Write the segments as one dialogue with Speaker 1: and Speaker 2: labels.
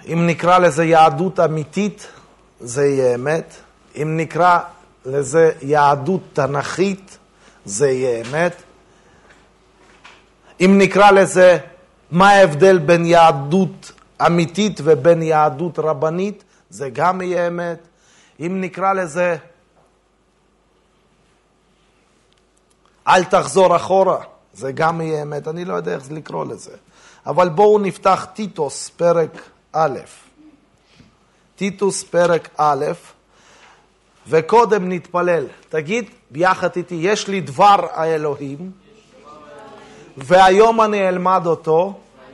Speaker 1: אם נקרא לזה יהדות אמיתית, זה יהיה אמת. אם נקרא לזה יהדות תנכית, זה יהיה אמת. אם נקרא לזה מה ההבדל בין יהדות אמיתית ובין יהדות רבנית, זה גם יהיה אמת. אם נקרא לזה אל תחזור אחורה, זה גם יהיה אמת. אני לא יודע איך לקרוא לזה. אבל בואו נפתח טיטוס פרק א'. טיטוס פרק א', וקודם נתפלל. תגיד ביחד איתי, יש לי דבר האלוהים, והיום אני אלמד אותו,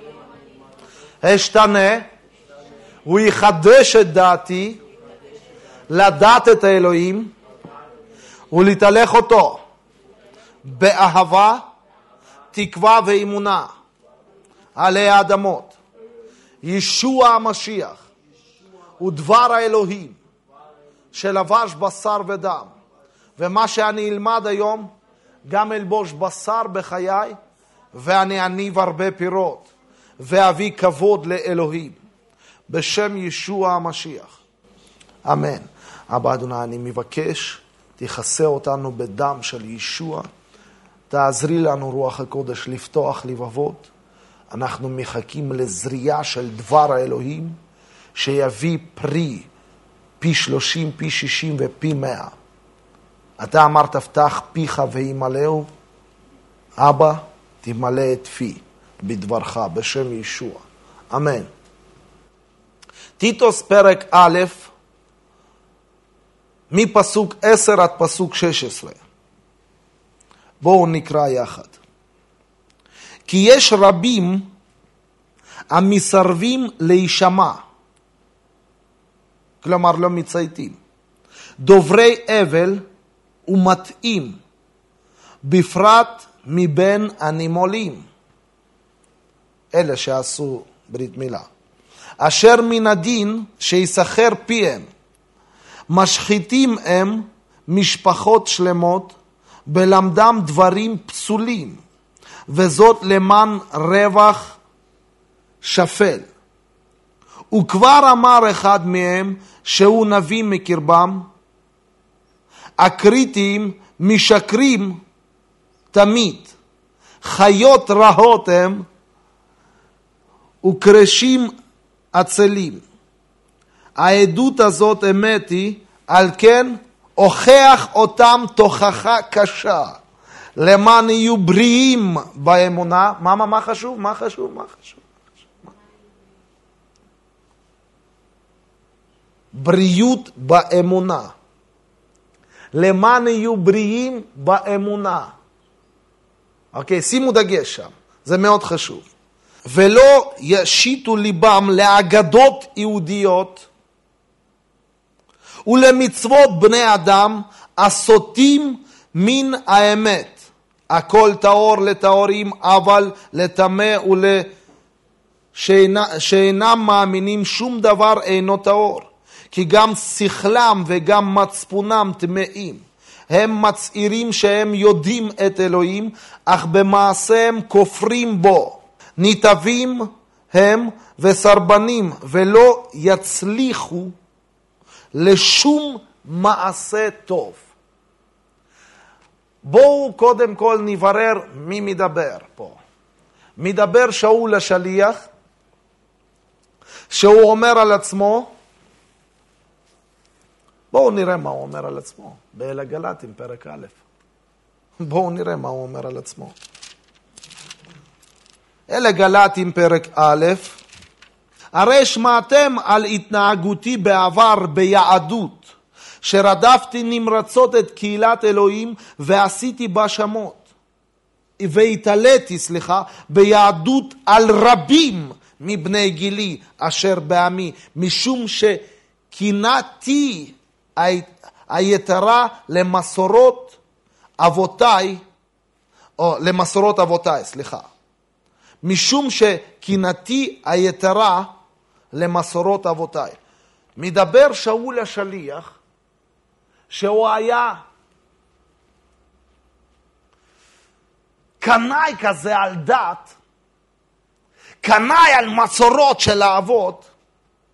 Speaker 1: אשתנה, הוא יחדש את דעתי, לדעת את האלוהים, ולהתהלך אותו באהבה, תקווה ואמונה, עלי האדמות. ישוע המשיח הוא דבר האלוהים שלבש בשר ודם, ומה שאני אלמד היום גם אלבוש בשר בחיי, ואני אניב הרבה פירות ואביא כבוד לאלוהים בשם ישוע המשיח, אמן. אבא אדוני, אני מבקש תכסה אותנו בדם של ישוע, תעזרי לנו רוח הקודש לפתוח לבבות. אנחנו מחכים לזריעה של דבר האלוהים שיביא פרי פי 30, פי 60 ופי 100. אתה אמרת פתח פיך וימלאו, אבא תמלא את פי בדברך בשם ישוע, אמן. טיטוס פרק א', מפסוק 10 עד פסוק 16. בואו נקרא יחד. כי יש רבים המסרבים להישמע, כלומר לא מצייתים, דוברי אבל ומטעים, בפרט מבין הנימולים, אלה שעשו ברית מילה, אשר מן הדין שיסחר פיהם, משחיתים הם משפחות שלמות, בלמדם דברים פסולים, וזאת למען רווח שפל. וכבר אמר אחד מהם שהוא נביא מקרבם, הקריטים משקרים תמיד, חיות רעות הם וקרשים עצלים. העדות הזאת אמת היא, על כן הוכח אותם תוכחה קשה, למען יהיו בריאים באמונה. מה חשוב? מה חשוב? בריאות באמונה. למען יהיו בריאים באמונה. אוקיי, שימו דגש שם. זה מאוד חשוב. ולא ישיתו ליבם לאגדות יהודיות ולמצוות בני אדם הסוטים מן האמת. הכל טהור לטהורים, אבל לטמא שאינם מאמינים שום דבר אינו טהור. כי גם שכלם וגם מצפונם טמאים. הם מצהירים שהם יודעים את אלוהים, אך במעשיהם כופרים בו. נתעבים הם וסרבנים, ולא יצליחו לשום מעשה טוב. בואו קודם כל נברר מי מדבר פה. מדבר שאול השליח, שהוא אומר על עצמו, בואו נראה מה הוא אומר על עצמו, באל הגלטים פרק א'. בואו נראה מה הוא אומר על עצמו. אל הגלטים פרק א', הרי שמעתם על התנהגותי בעבר ביהדות, שרדפתי נמרצות את קהילת אלוהים ועשיתי בה שמות. והתעליתי, ביהדות על רבים מבני גילי אשר בעמי, משום שקנאתי היתרה למסורות אבותיי, משום שקנאתי היתרה למסורות אבותיי. מדבר שאול השליח, שהוא היה קנאי כזה על דת, קנאי על מסורות של האבות,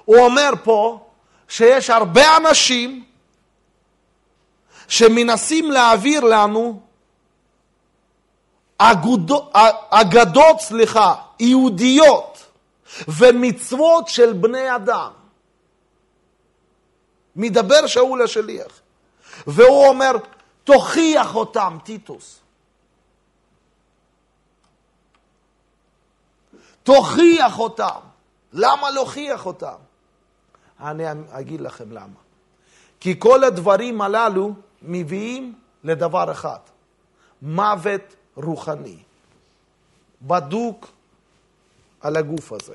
Speaker 1: הוא אומר פה שיש הרבה אנשים שמנסים להעביר לנו אגדות, יהודיות ומצוות של בני אדם. מדבר שאול השליח, והוא אומר, תוכיח אותם, טיטוס. תוכיח אותם. למה להוכיח אותם? אני אגיד לכם למה. כי כל הדברים הללו מביאים לדבר אחד. מוות רוחני. בדוק על הגוף הזה.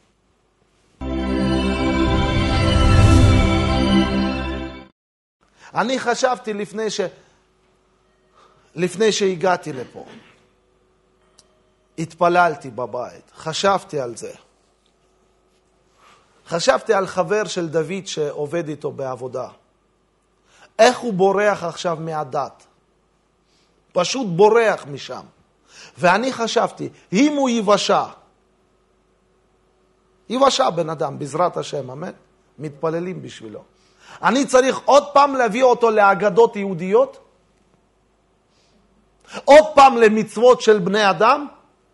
Speaker 1: אני חשבתי לפני שהגעתי לפה. התפללתי בבית. חשבתי על זה. חשבתי על חבר של דוד שעובד איתו בעבודה. איך הוא בורח עכשיו מהדת. פשוט בורח משם. ואני חשבתי, אם הוא יבשע בן אדם, בעזרת השם, אמן? מתפללים בשבילו. אני צריך עוד פעם להביא אותו לאגדות יהודיות? עוד פעם למצוות של בני אדם?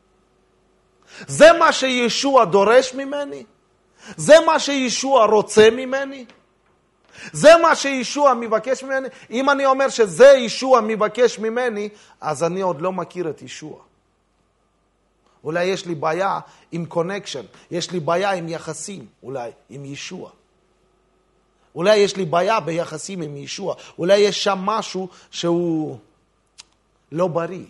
Speaker 1: זה מה שישוע דורש ממני? זה מה שישוע רוצה ממני? זה מה שישוע מבקש ממני? אם אני אומר שזה ישוע מבקש ממני, אז אני עוד לא מכיר את ישוע. אולי יש לי בעיה עם קונקשן, יש לי בעיה עם יחסים, אולי עם ישוע. אולי יש לי בעיה ביחסים עם ישוע, אולי יש שם משהו שהוא לא בריא.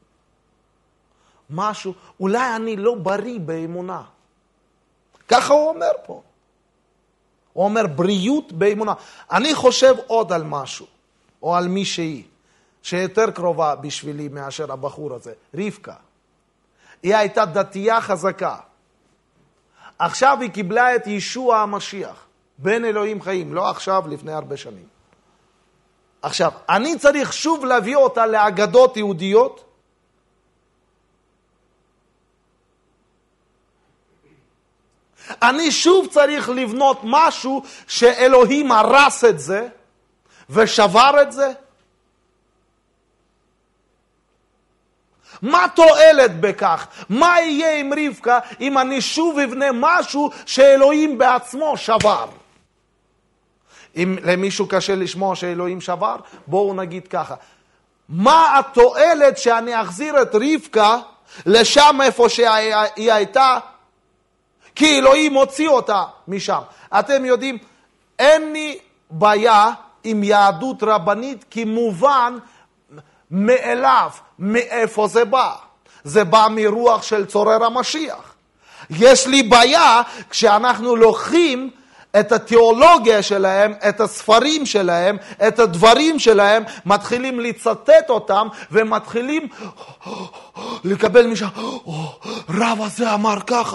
Speaker 1: משהו, אולי אני לא בריא באמונה. ככה הוא אומר פה. הוא אומר בריאות באמונה. אני חושב עוד על משהו, או על מישהי, שיותר קרובה בשבילי מאשר הבחור הזה, רבקה. היא הייתה דתייה חזקה. עכשיו היא קיבלה את ישוע המשיח, בן אלוהים חיים, לא עכשיו, לפני הרבה שנים. עכשיו, אני צריך שוב להביא אותה לאגדות יהודיות, אני שוב צריך לבנות משהו שאלוהים הרס את זה ושבר את זה. מה תועלת בכך? מה יהיה עם רבקה אם אני שוב אבנה משהו שאלוהים בעצמו שבר? אם למישהו קשה לשמוע שאלוהים שבר, בואו נגיד ככה. מה התועלת שאני אחזיר את רבקה לשם איפה שהיא הייתה? כי אלוהים הוציא אותה משם. אתם יודעים, אין לי בעיה עם יהדות רבנית, כי מובן מאליו, מאיפה זה בא. זה בא מרוח של צורר המשיח. יש לי בעיה כשאנחנו לוקחים את התיאולוגיה שלהם, את הספרים שלהם, את הדברים שלהם, מתחילים לצטט אותם, ומתחילים לקבל משם, רב הזה אמר ככה,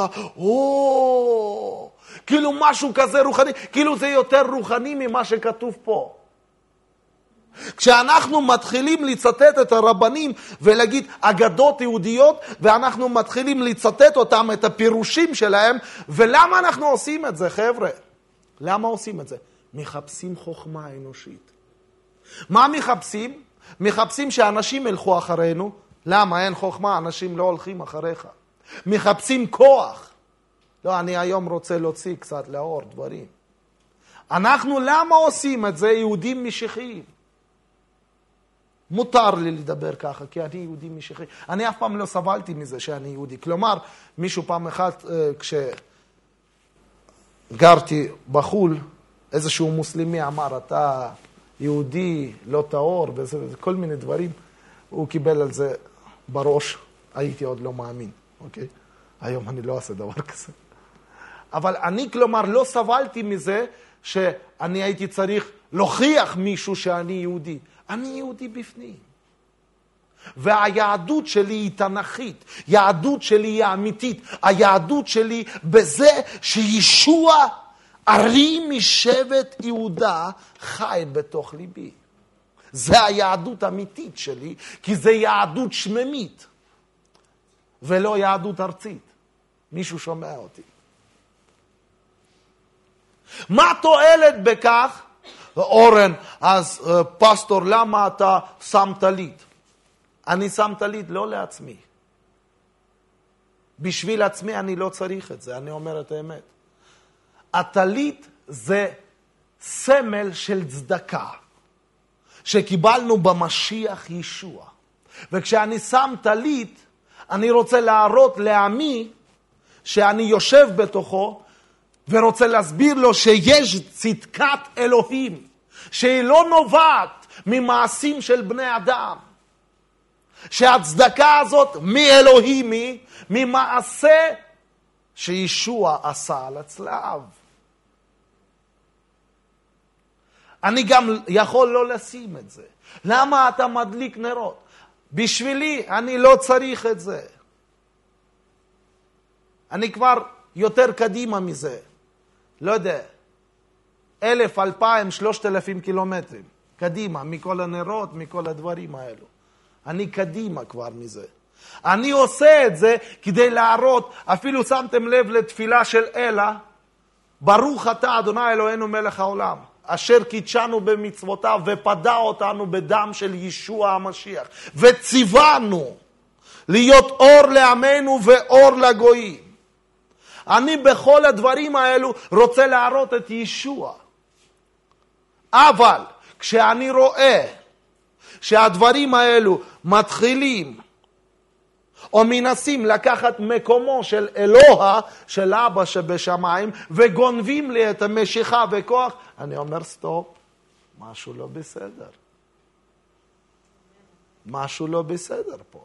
Speaker 1: כאילו משהו כזה רוחני, כאילו זה יותר רוחני ממה שכתוב פה. כשאנחנו מתחילים לצטט את הרבנים ולהגיד אגדות יהודיות, ואנחנו מתחילים לצטט אותם, את הפירושים שלהם, ולמה אנחנו עושים את זה, חבר'ה? למה עושים את זה? מחפשים חוכמה אנושית. מה מחפשים? מחפשים שאנשים ילכו אחרינו. למה? אין חוכמה, אנשים לא הולכים אחריך. מחפשים כוח. לא, אני היום רוצה להוציא קצת לאור דברים. אנחנו למה עושים את זה? יהודים משיחיים. מותר לי לדבר ככה, כי אני יהודי משיחי. אני אף פעם לא סבלתי מזה שאני יהודי. כלומר, מישהו פעם אחת, כשגרתי בחול, איזשהו מוסלמי אמר, אתה יהודי, לא טהור, וכל מיני דברים, הוא קיבל על זה בראש. הייתי עוד לא מאמין, אוקיי? היום אני לא אעשה דבר כזה. אבל אני, כלומר, לא סבלתי מזה שאני הייתי צריך להוכיח מישהו שאני יהודי. אני יהודי בפנים. והיהדות שלי היא תנכית. יהדות שלי היא אמיתית. היהדות שלי בזה שישוע ארי משבט יהודה חי בתוך ליבי. זה היהדות האמיתית שלי, כי זה יהדות שממית. ולא יהדות ארצית. מישהו שומע אותי. מה תועלת בכך? אורן, אז פסטור, למה אתה שם טלית? אני שם טלית לא לעצמי. בשביל עצמי אני לא צריך את זה, אני אומר את האמת. הטלית זה סמל של צדקה, שקיבלנו במשיח ישוע. וכשאני שם טלית, אני רוצה להראות לעמי שאני יושב בתוכו, ורוצה להסביר לו שיש צדקת אלוהים, שהיא לא נובעת ממעשים של בני אדם. שהצדקה הזאת מאלוהים היא, ממעשה שישוע עשה על הצלב. אני גם יכול לא לשים את זה. למה אתה מדליק נרות? בשבילי אני לא צריך את זה. אני כבר יותר קדימה מזה. לא יודע, 1,000, 2,000, 3,000 קילומטרים. קדימה, מכל הנרות, מכל הדברים האלו. אני קדימה כבר מזה. אני עושה את זה כדי להראות, אפילו שמתם לב לתפילה של אלה, ברוך אתה אדוני אלוהינו מלך העולם, אשר קידשנו במצוותיו ופדה אותנו בדם של ישוע המשיח, וציוונו להיות אור לעמנו ואור לגויים. אני בכל הדברים האלו רוצה להראות את ישוע. אבל כשאני רואה שהדברים האלו מתחילים או מנסים לקחת מקומו של אלוה, של אבא שבשמיים, וגונבים לי את המשיכה וכוח, אני אומר סטופ, משהו לא בסדר. משהו לא בסדר פה.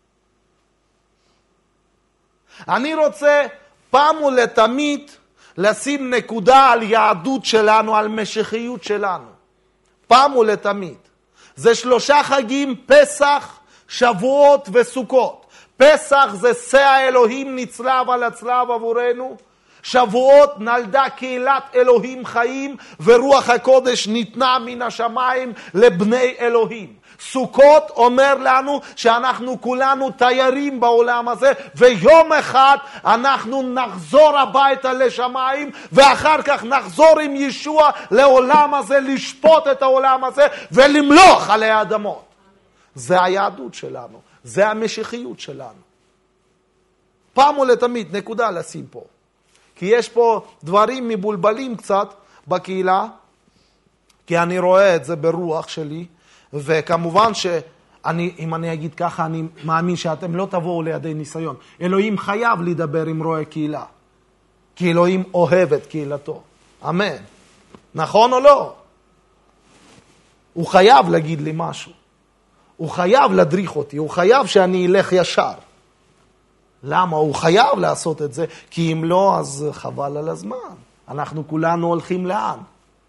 Speaker 1: אני רוצה פעם ולתמיד לשים נקודה על יהדות שלנו, על משיחיות שלנו. פעם ולתמיד. זה 3 חגים, פסח, שבועות וסוכות. פסח זה שא האלוהים נצלב על הצלב עבורנו. שבועות נלדה קהילת אלוהים חיים, ורוח הקודש ניתנה מן השמיים לבני אלוהים. סוכות אומר לנו שאנחנו כולנו תיירים בעולם הזה, ויום אחד אנחנו נחזור הביתה לשמיים, ואחר כך נחזור עם ישוע לעולם הזה, לשפוט את העולם הזה ולמלוך עלי האדמות. זה היהדות שלנו, זה המשיחיות שלנו. פעם ולתמיד, נקודה לשים פה. כי יש פה דברים מבולבלים קצת בקהילה, כי אני רואה את זה ברוח שלי, וכמובן שאם אני אגיד ככה, אני מאמין שאתם לא תבואו לידי ניסיון. אלוהים חייב לדבר עם רואי קהילה, כי אלוהים אוהב את קהילתו. אמן. נכון או לא? הוא חייב להגיד לי משהו. הוא חייב להדריך אותי, הוא חייב שאני אלך ישר. למה? הוא חייב לעשות את זה, כי אם לא, אז חבל על הזמן. אנחנו כולנו הולכים לאן?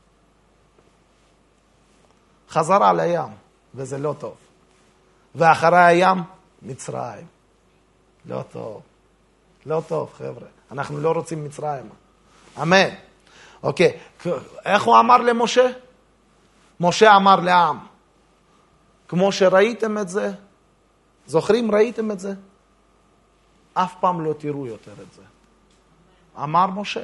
Speaker 1: חזרה לים, וזה לא טוב. ואחרי הים, מצרים. לא טוב. לא טוב, חבר'ה. אנחנו לא רוצים מצרים. אמן. אוקיי. איך הוא אמר למשה? משה אמר לעם. כמו שראיתם את זה, זוכרים, ראיתם את זה? אף פעם לא תראו יותר את זה. אמר משה.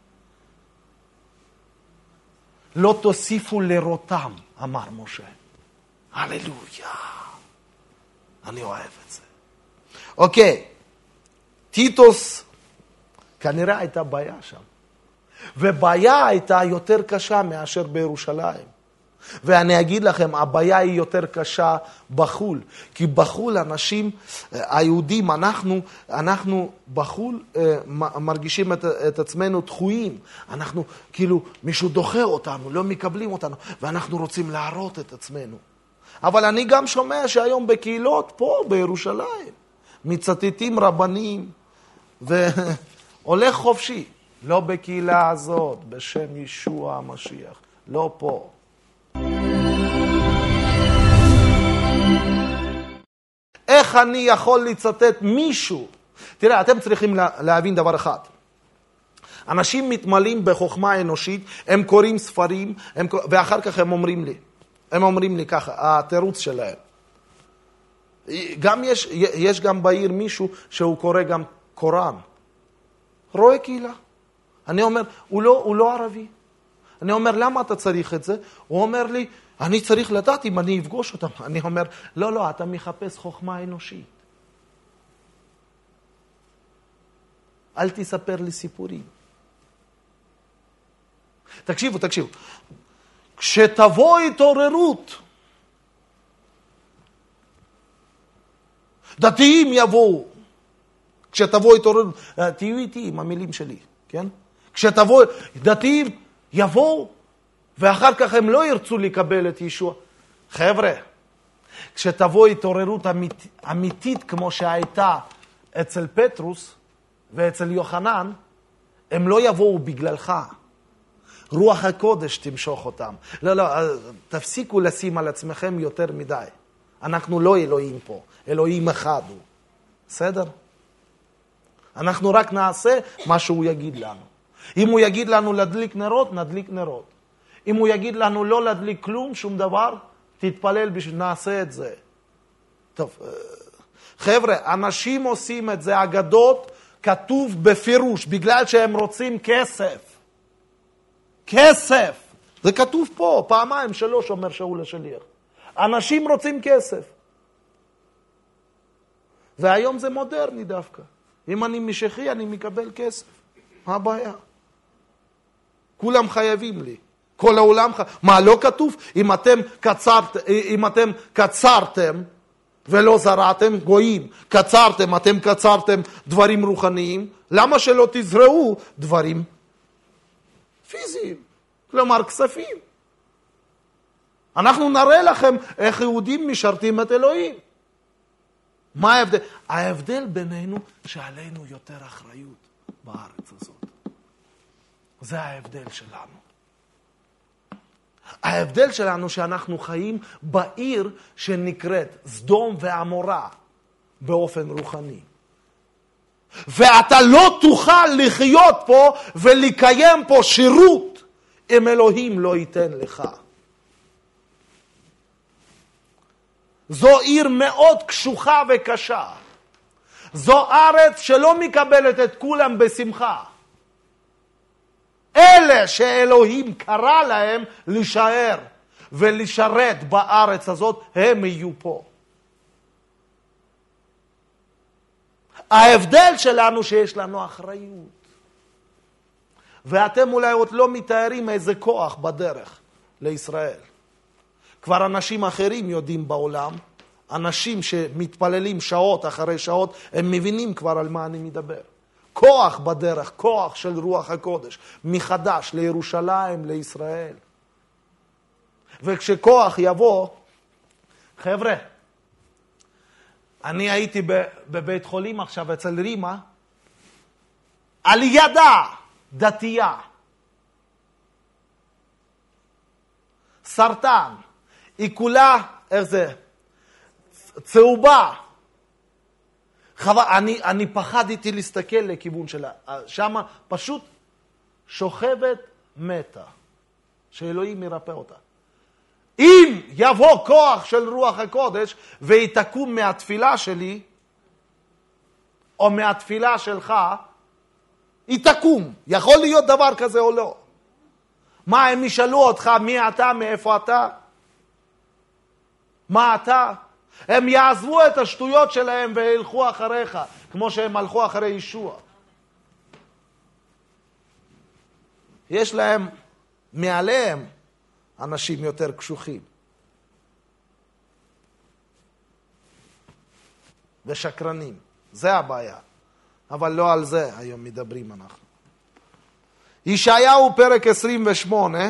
Speaker 1: לא תוסיפו לרותם, אמר משה. הללויה. אני אוהב את זה. אוקיי. טיטוס, כנראה הייתה בעיה שם. ובעיה הייתה יותר קשה מאשר בירושלים. ואני אגיד לכם, הבעיה היא יותר קשה בחול. כי בחול אנשים, היהודים, אנחנו בחול מרגישים את עצמנו דחויים. אנחנו, כאילו, מישהו דוחה אותנו, לא מקבלים אותנו, ואנחנו רוצים להראות את עצמנו. אבל אני גם שומע שהיום בקהילות פה בירושלים, מצטטים רבנים, והולך חופשי. לא בקהילה הזאת, בשם ישוע המשיח. לא פה. איך אני יכול לצטט מישהו? תראה, אתם צריכים להבין דבר אחד. אנשים מתמלאים בחוכמה אנושית, הם קוראים ספרים, ואחר כך הם אומרים לי ככה, התירוץ שלהם. גם יש גם בעיר מישהו שהוא קורא גם קוראן. רואה קהילה. אני אומר, הוא לא ערבי. אני אומר, למה אתה צריך את זה? הוא אומר לי, אני צריך לדעת אם אני אפגוש אותם. אני אומר, לא, אתה מחפש חוכמה אנושית. אל תספר לי סיפורים. תקשיבו. כשתבוא התעוררות, דתיים יבואו. כשתבוא התעוררות, תהיו איתי עם המילים שלי, כן? כשתבוא, דתיים יבואו, ואחר כך הם לא ירצו לקבל את ישוע. חבר'ה, כשתבוא התעוררות אמיתית כמו שהייתה אצל פטרוס ואצל יוחנן, הם לא יבואו בגללך. רוח הקודש תמשוך אותם. לא, תפסיקו לשים על עצמכם יותר מדי. אנחנו לא אלוהים פה, אלוהים אחד הוא. בסדר? אנחנו רק נעשה מה שהוא יגיד לנו. אם הוא יגיד לנו להדליק נרות, נדליק נרות. אם הוא יגיד לנו לא להדליק כלום, שום דבר, תתפלל נעשה את זה. טוב, חבר'ה, אנשים עושים את זה, אגדות, כתוב בפירוש, בגלל שהם רוצים כסף. כסף. זה כתוב פה, פעמיים 3 אומר שאול השליח. אנשים רוצים כסף. והיום זה מודרני דווקא. אם אני משיחי, אני מקבל כסף. מה הבעיה? כולם חייבים לי. כל העולם מה, לא כתוב? אם אתם קצרתם ולא זרעתם, גויים, אתם קצרתם דברים רוחניים, למה שלא תזרעו דברים פיזיים? כלומר, כספים. אנחנו נראה לכם איך יהודים משרתים את אלוהים. מה ההבדל? ההבדל בינינו שעלינו יותר אחריות בארץ הזאת. זה ההבדל שלנו. ההבדל שלנו שאנחנו חיים בעיר שנקראת סדום ועמורה באופן רוחני. ואתה לא תוכל לחיות פה ולקיים פה שירות אם אלוהים לא ייתן לך. זו עיר מאוד קשוחה וקשה. זו ארץ שלא מקבלת את כולם בשמחה. אלה שאלוהים קרא להם להישאר ולשרת בארץ הזאת, הם יהיו פה. ההבדל שלנו שיש לנו אחריות. ואתם אולי עוד לא מתארים איזה כוח בדרך לישראל. כבר אנשים אחרים יודעים בעולם, אנשים שמתפללים שעות אחרי שעות, הם מבינים כבר על מה אני מדבר. כוח בדרך, כוח של רוח הקודש, מחדש לירושלים, לישראל. וכשכוח יבוא, חבר'ה, אני הייתי בבית חולים עכשיו אצל רימה, על ידה דתייה, סרטן, היא כולה, איך זה, צהובה. אני פחדתי להסתכל לכיוון שלה. שם פשוט שוכבת מתה. שאלוהים ירפא אותה. אם יבוא כוח של רוח הקודש והיא תקום מהתפילה שלי, או מהתפילה שלך, היא תקום. יכול להיות דבר כזה או לא. מה, הם ישאלו אותך מי אתה, מאיפה אתה? מה אתה? הם יעזבו את השטויות שלהם וילכו אחריך, כמו שהם הלכו אחרי ישוע. יש להם מעליהם אנשים יותר קשוחים. ושקרנים. זה הבעיה. אבל לא על זה היום מדברים אנחנו. ישעיהו פרק 28,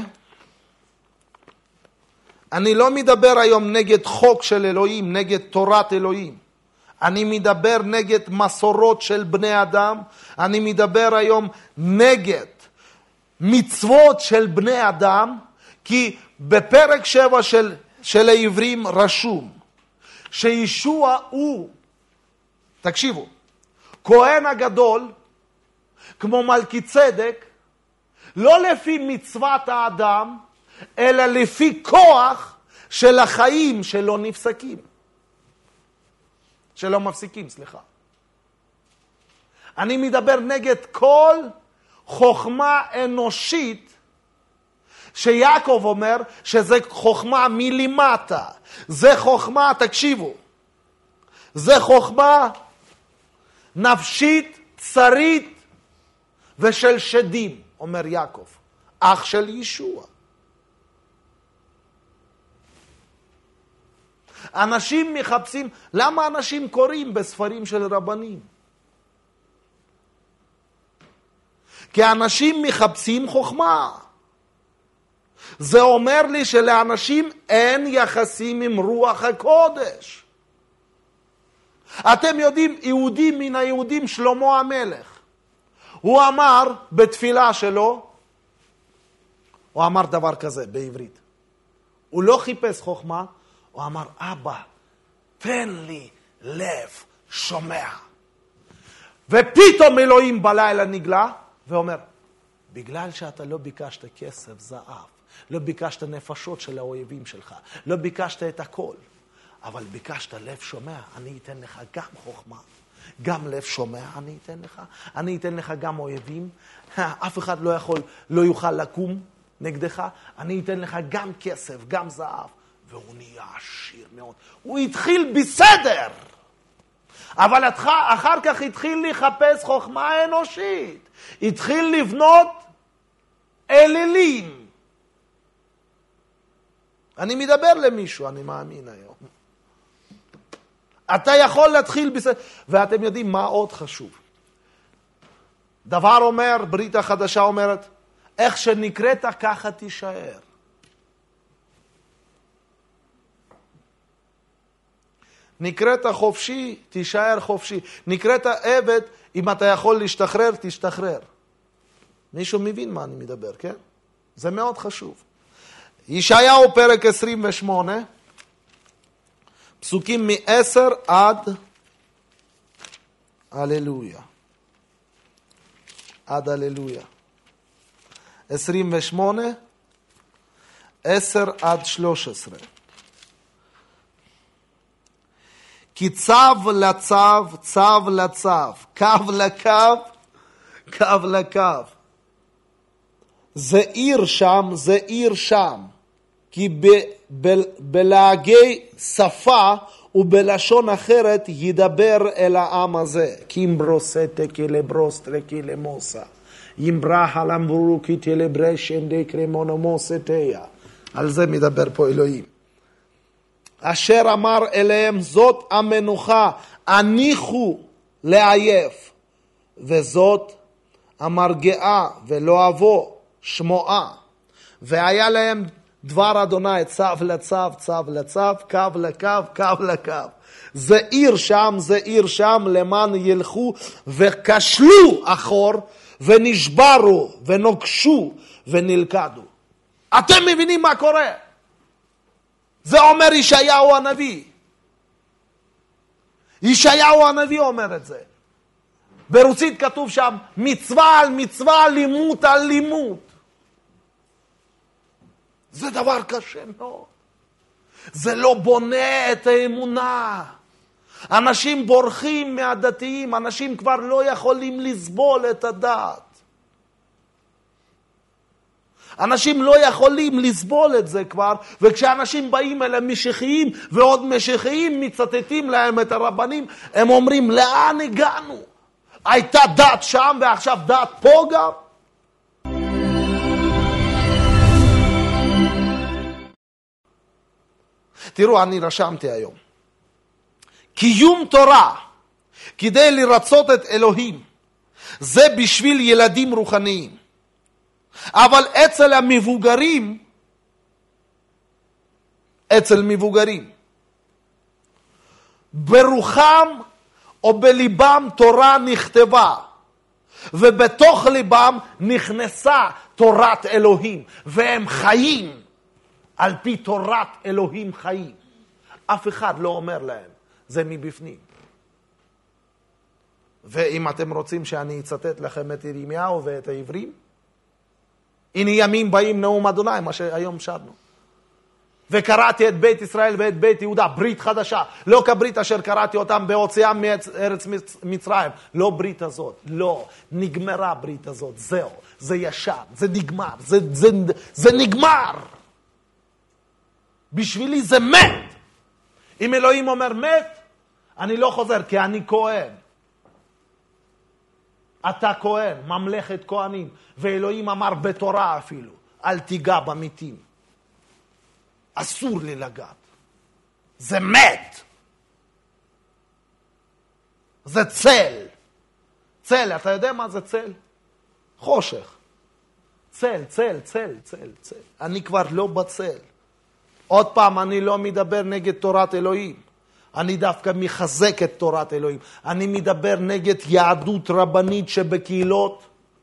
Speaker 1: אני לא מדבר היום נגד חוק של אלוהים, נגד תורת אלוהים. אני מדבר נגד מסורות של בני אדם. אני מדבר היום נגד מצוות של בני אדם, כי בפרק 7 של העברים רשום, שישוע הוא, תקשיבו, כהן הגדול, כמו מלכי צדק, לא לפי מצוות האדם, אלא לפי כוח של החיים שלא נפסקים. שלא מפסיקים, סליחה. אני מדבר נגד כל חוכמה אנושית, שיעקב אומר שזה חוכמה מלמטה. זה חוכמה, תקשיבו, זה חוכמה נפשית, צרית ושל שדים, אומר יעקב, אח של ישוע. אנשים מחפשים, למה אנשים קוראים בספרים של רבנים? כי אנשים מחפשים חוכמה. זה אומר לי שלאנשים אין יחסים עם רוח הקודש. אתם יודעים, יהודי מן היהודים, שלמה המלך, הוא אמר בתפילה שלו, הוא אמר דבר כזה בעברית. הוא לא חיפש חוכמה, הוא אמר, אבא, תן לי לב שומע. ופתאום אלוהים בלילה נגלה, ואומר, בגלל שאתה לא ביקשת כסף, זהב, לא ביקשת נפשות של האויבים שלך, לא ביקשת את הכל, אבל ביקשת לב שומע, אני אתן לך גם חוכמה, גם לב שומע אני אתן לך, אני אתן לך גם אויבים, אף אחד לא יוכל לקום נגדך, אני אתן לך גם כסף, גם זהב, והוא נהיה עשיר מאוד. הוא התחיל בסדר, אבל אחר כך התחיל לחפש חוכמה אנושית, התחיל לבנות אלילים. אני מדבר למישהו, אני מאמין היום. אתה יכול להתחיל בסדר, ואתם יודעים מה עוד חשוב. דבר אומר, ברית החדשה אומרת, איך שנקראת ככה תישאר. נקראת חופשי, תישאר חופשי. נקראת עבד, אם אתה יכול להשתחרר, תשתחרר. מישהו מבין מה אני מדבר, כן? זה מאוד חשוב. ישעיהו פרק 28, פסוקים מ-10 עד הללויה. עד הללויה. 28, 10 עד 13. כי צו לצו, צו לצו, קו לקו, קו לקו. זה עיר שם, זה עיר שם. כי בלהגי שפה ובלשון אחרת ידבר אל העם הזה. כי אמברוסטה כלברוסטרה כלמוסה. ימברח על אמברו כי תלברשן דקרמונומוסטיה. על זה מדבר פה אלוהים. אשר אמר אליהם, זאת המנוחה, הניחו לעייף, וזאת המרגעה ולא אבוא, שמועה. והיה להם דבר אדוני, צו לצו, צו לצו, קו לקו, קו לקו. זה עיר שם, זה עיר שם, למען ילכו וכשלו אחור, ונשברו, ונוקשו, ונלכדו. אתם מבינים מה קורה? זה אומר ישעיהו הנביא. ישעיהו הנביא אומר את זה. ברוסית כתוב שם, מצווה על מצווה, לימוד על לימוד. זה דבר קשה מאוד. זה לא בונה את האמונה. אנשים בורחים מהדתיים, אנשים כבר לא יכולים לסבול את הדת. אנשים לא יכולים לסבול את זה כבר, וכשאנשים באים אל המשיחיים, ועוד משיחיים מצטטים להם את הרבנים, הם אומרים, לאן הגענו? הייתה דת שם ועכשיו דת פה גם? תראו, אני רשמתי היום. קיום תורה, כדי לרצות את אלוהים, זה בשביל ילדים רוחניים. אבל אצל המבוגרים, ברוחם או בליבם תורה נכתבה, ובתוך ליבם נכנסה תורת אלוהים, והם חיים על פי תורת אלוהים חיים. אף אחד לא אומר להם, זה מבפנים. ואם אתם רוצים שאני אצטט לכם את ירמיהו ואת העברים, הנה ימים באים נאום אדוני, מה שהיום שרנו. וקראתי את בית ישראל ואת בית יהודה, ברית חדשה, לא כברית אשר קראתי אותם בהוציאם מארץ מצרים, לא ברית הזאת, לא, נגמרה ברית הזאת, זהו, זה ישן, זה נגמר, זה נגמר. בשבילי זה מת. אם אלוהים אומר מת, אני לא חוזר, כי אני כהן. אתה כהן, ממלכת כהנים, ואלוהים אמר בתורה אפילו, אל תיגע במתים. אסור לי לגעת. זה מת. זה צל. צל, אתה יודע מה זה צל? חושך. צל. אני כבר לא בצל. עוד פעם, אני לא מדבר נגד תורת אלוהים. אני דווקא מחזק את תורת אלוהים. אני מדבר נגד יהדות רבנית שבקהילות.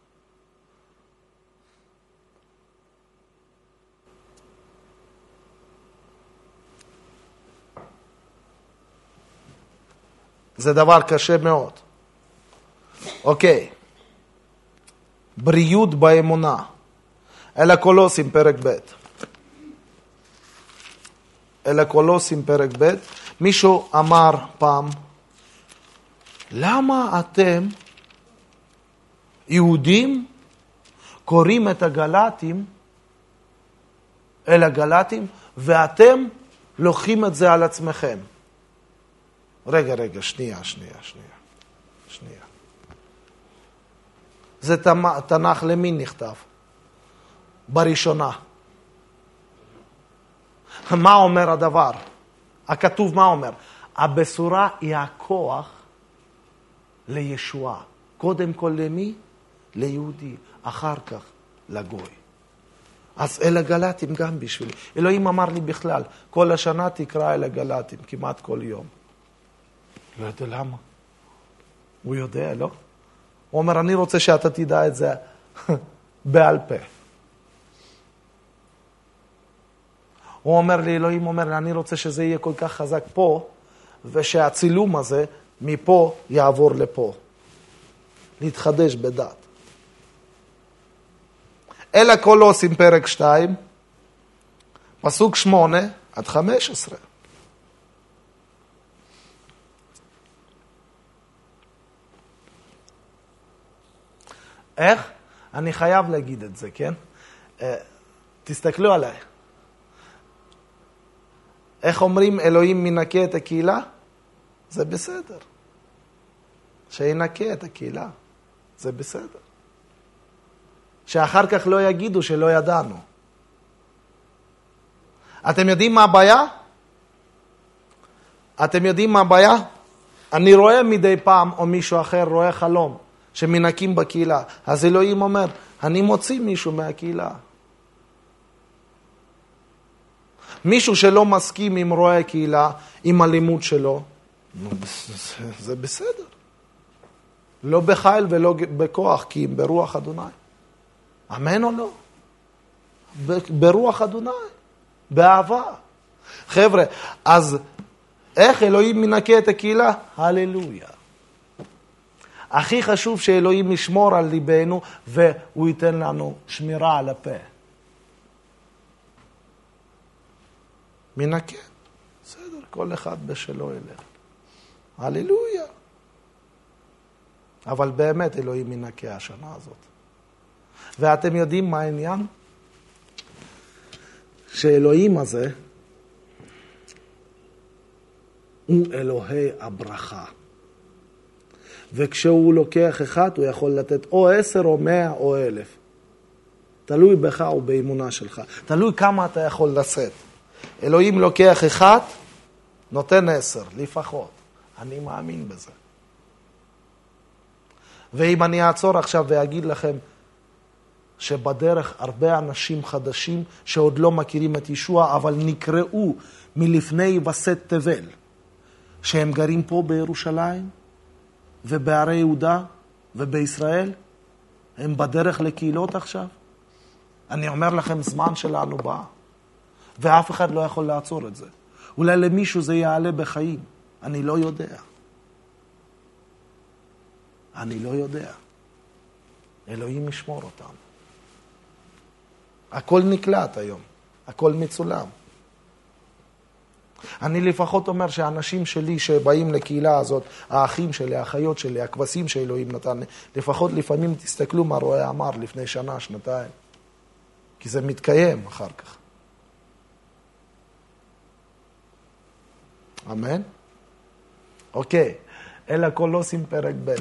Speaker 1: זה דבר קשה מאוד. אוקיי. בריאות באמונה. אלה קולוסים פרק ב'. אלה קולוסים פרק ב'. מישהו אמר פעם, למה אתם יהודים קוראים את הגלטים אל הגלטים ואתם לוקחים את זה על עצמכם? רגע, שנייה. זה תנ"ך למי נכתב? בראשונה. מה אומר הדבר? הכתוב מה אומר? הבשורה היא הכוח לישועה. קודם כל למי? ליהודי. אחר כך לגוי. אז אל הגלטים גם בשבילי. אלוהים אמר לי בכלל, כל השנה תקרא אל הגלטים, כמעט כל יום. לא יודע למה. הוא יודע, לא? הוא אומר, אני רוצה שאתה תדע את זה בעל פה. הוא אומר לי, אלוהים אומר לי, אני רוצה שזה יהיה כל כך חזק פה, ושהצילום הזה מפה יעבור לפה. להתחדש בדת. אלה קולוסים פרק 2, פסוק 8 עד 15. איך? אני חייב להגיד את זה, כן? תסתכלו עליי. איך אומרים אלוהים מנקה את הקהילה? זה בסדר. שינקה את הקהילה. זה בסדר. שאחר כך לא יגידו שלא ידענו. אתם יודעים מה הבעיה? אני רואה מדי פעם, או מישהו אחר רואה חלום, שמנקים בקהילה. אז אלוהים אומר, אני מוציא מישהו מהקהילה. מישהו שלא מסכים עם רואה קהילה, עם הלימוד שלו, זה בסדר. לא בחיל ולא בכוח, כי אם ברוח אדוני. אמן או לא? ברוח אדוני. באהבה. חבר'ה, אז איך אלוהים מנקה את הקהילה? הללויה. הכי חשוב שאלוהים ישמור על ליבנו, והוא ייתן לנו שמירה על הפה. מנקה. בסדר, כל אחד בשלו אליה. הללויה. אבל באמת אלוהים מנקה השנה הזאת. ואתם יודעים מה העניין? שאלוהים הזה הוא אלוהי הברכה. וכשהוא לוקח אחד, הוא יכול לתת או 10 או 100 או 1,000. תלוי בך ובאמונה שלך. תלוי כמה אתה יכול לשאת. אלוהים לוקח אחד, נותן 10 לפחות. אני מאמין בזה. ואם אני אעצור עכשיו ואגיד לכם שבדרך הרבה אנשים חדשים שעוד לא מכירים את ישוע, אבל נקראו מלפני וסת תבל, שהם גרים פה בירושלים ובערי יהודה ובישראל, הם בדרך לקהילות עכשיו. אני אומר לכם, זמן שלנו בא, ואף אחד לא יכול לעצור את זה. אולי למישהו זה יעלה בחיים, אני לא יודע. אלוהים ישמור אותנו. הכל נקלט היום, הכל מצולם. אני לפחות אומר שהאנשים שלי שבאים לקהילה הזאת, האחים שלי, האחיות שלי, הכבשים שאלוהים נתן, לפחות לפעמים תסתכלו מה רואה אמר לפני שנה, שנתיים. כי זה מתקיים אחר כך. אמן? אוקיי, אלה קולוסים פרק ב'.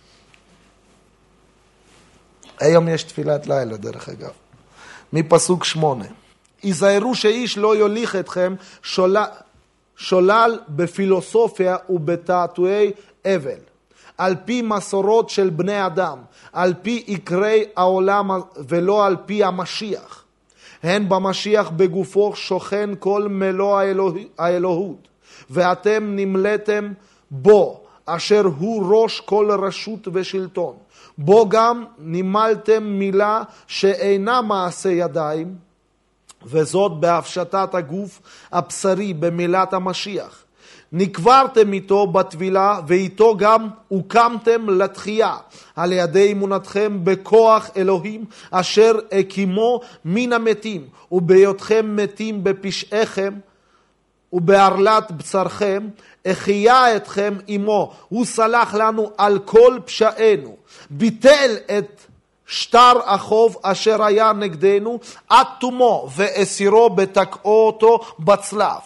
Speaker 1: היום יש תפילת לילה דרך אגב. מפסוק 8. היזהרו שאיש לא יוליך אתכם שולל בפילוסופיה ובתעתועי אבל, על פי מסורות של בני אדם, על פי עיקרי העולם ולא על פי המשיח. הן במשיח בגופו שוכן כל מלוא האלוהות, ואתם נמלאתם בו, אשר הוא ראש כל רשות ושלטון. בו גם נמלתם מילה שאינה מעשה ידיים, וזאת בהפשטת הגוף הבשרי במילת המשיח. נקברתם איתו בטבילה, ואיתו גם הוקמתם לתחייה, על ידי אמונתכם בכוח אלוהים, אשר הקימו מן המתים, ובהיותכם מתים בפשעיכם, ובערלת בשרכם, החיה אתכם עמו. הוא סלח לנו על כל פשענו, ביטל את שטר החוב אשר היה נגדנו עד תומו, ואסירו בתקעו אותו בצלב,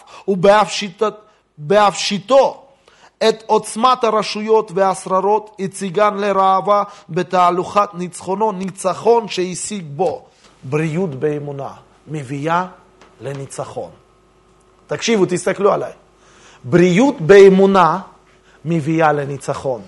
Speaker 1: ובהפשיטו את עוצמת הרשויות והשררות, הציגן לראווה בתהלוכת ניצחונו, ניצחון שהשיג בו. בריאות באמונה מביאה לניצחון. תקשיבו, תסתכלו עליי. בריאות באמונה מביאה לניצחון.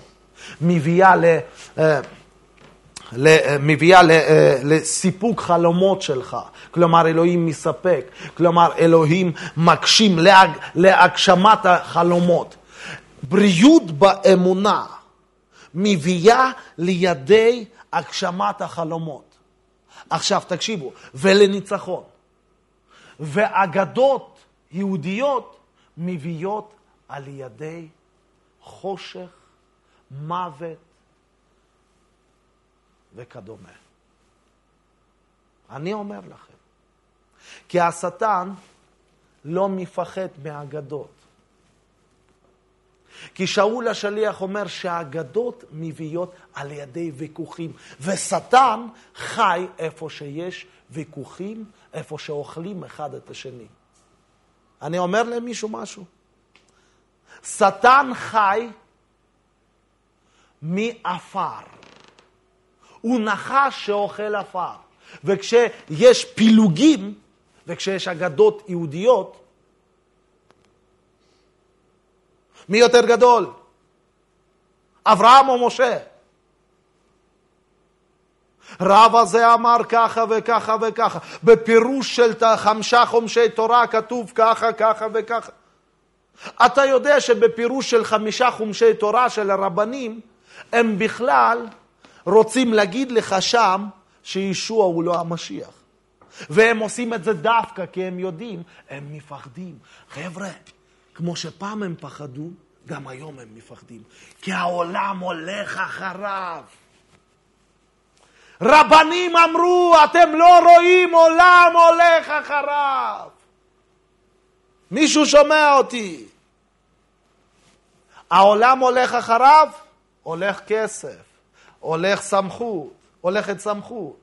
Speaker 1: מביאה לסיפוק חלומות שלך. כלומר, אלוהים מספק. כלומר, אלוהים מקשים להגשמת החלומות. בריאות באמונה מביאה לידי הגשמת החלומות. עכשיו, תקשיבו, ולניצחון. ואגדות יהודיות מביאות על ידי חושך, מוות וכדומה. אני אומר לכם, כי השטן לא מפחד מהאגדות. כי שאול השליח אומר שהאגדות מביאות על ידי ויכוחים, ושטן חי איפה שיש ויכוחים, איפה שאוכלים אחד את השני. אני אומר למישהו משהו. שטן חי מאפר. הוא נחש שאוכל אפר. וכשיש פילוגים, וכשיש אגדות יהודיות, מי יותר גדול? אברהם או משה? רב הזה אמר ככה וככה וככה. בפירוש של 5 חומשי תורה כתוב ככה, ככה וככה. אתה יודע שבפירוש של 5 חומשי תורה של הרבנים, הם בכלל רוצים להגיד לך שם שישוע הוא לא המשיח. והם עושים את זה דווקא כי הם יודעים, הם מפחדים. חבר'ה, כמו שפעם הם פחדו, גם היום הם מפחדים. כי העולם הולך אחריו. רבנים אמרו, אתם לא רואים, עולם הולך אחריו. מישהו שומע אותי? העולם הולך אחריו, הולך כסף, הולך סמכות, הולכת סמכות.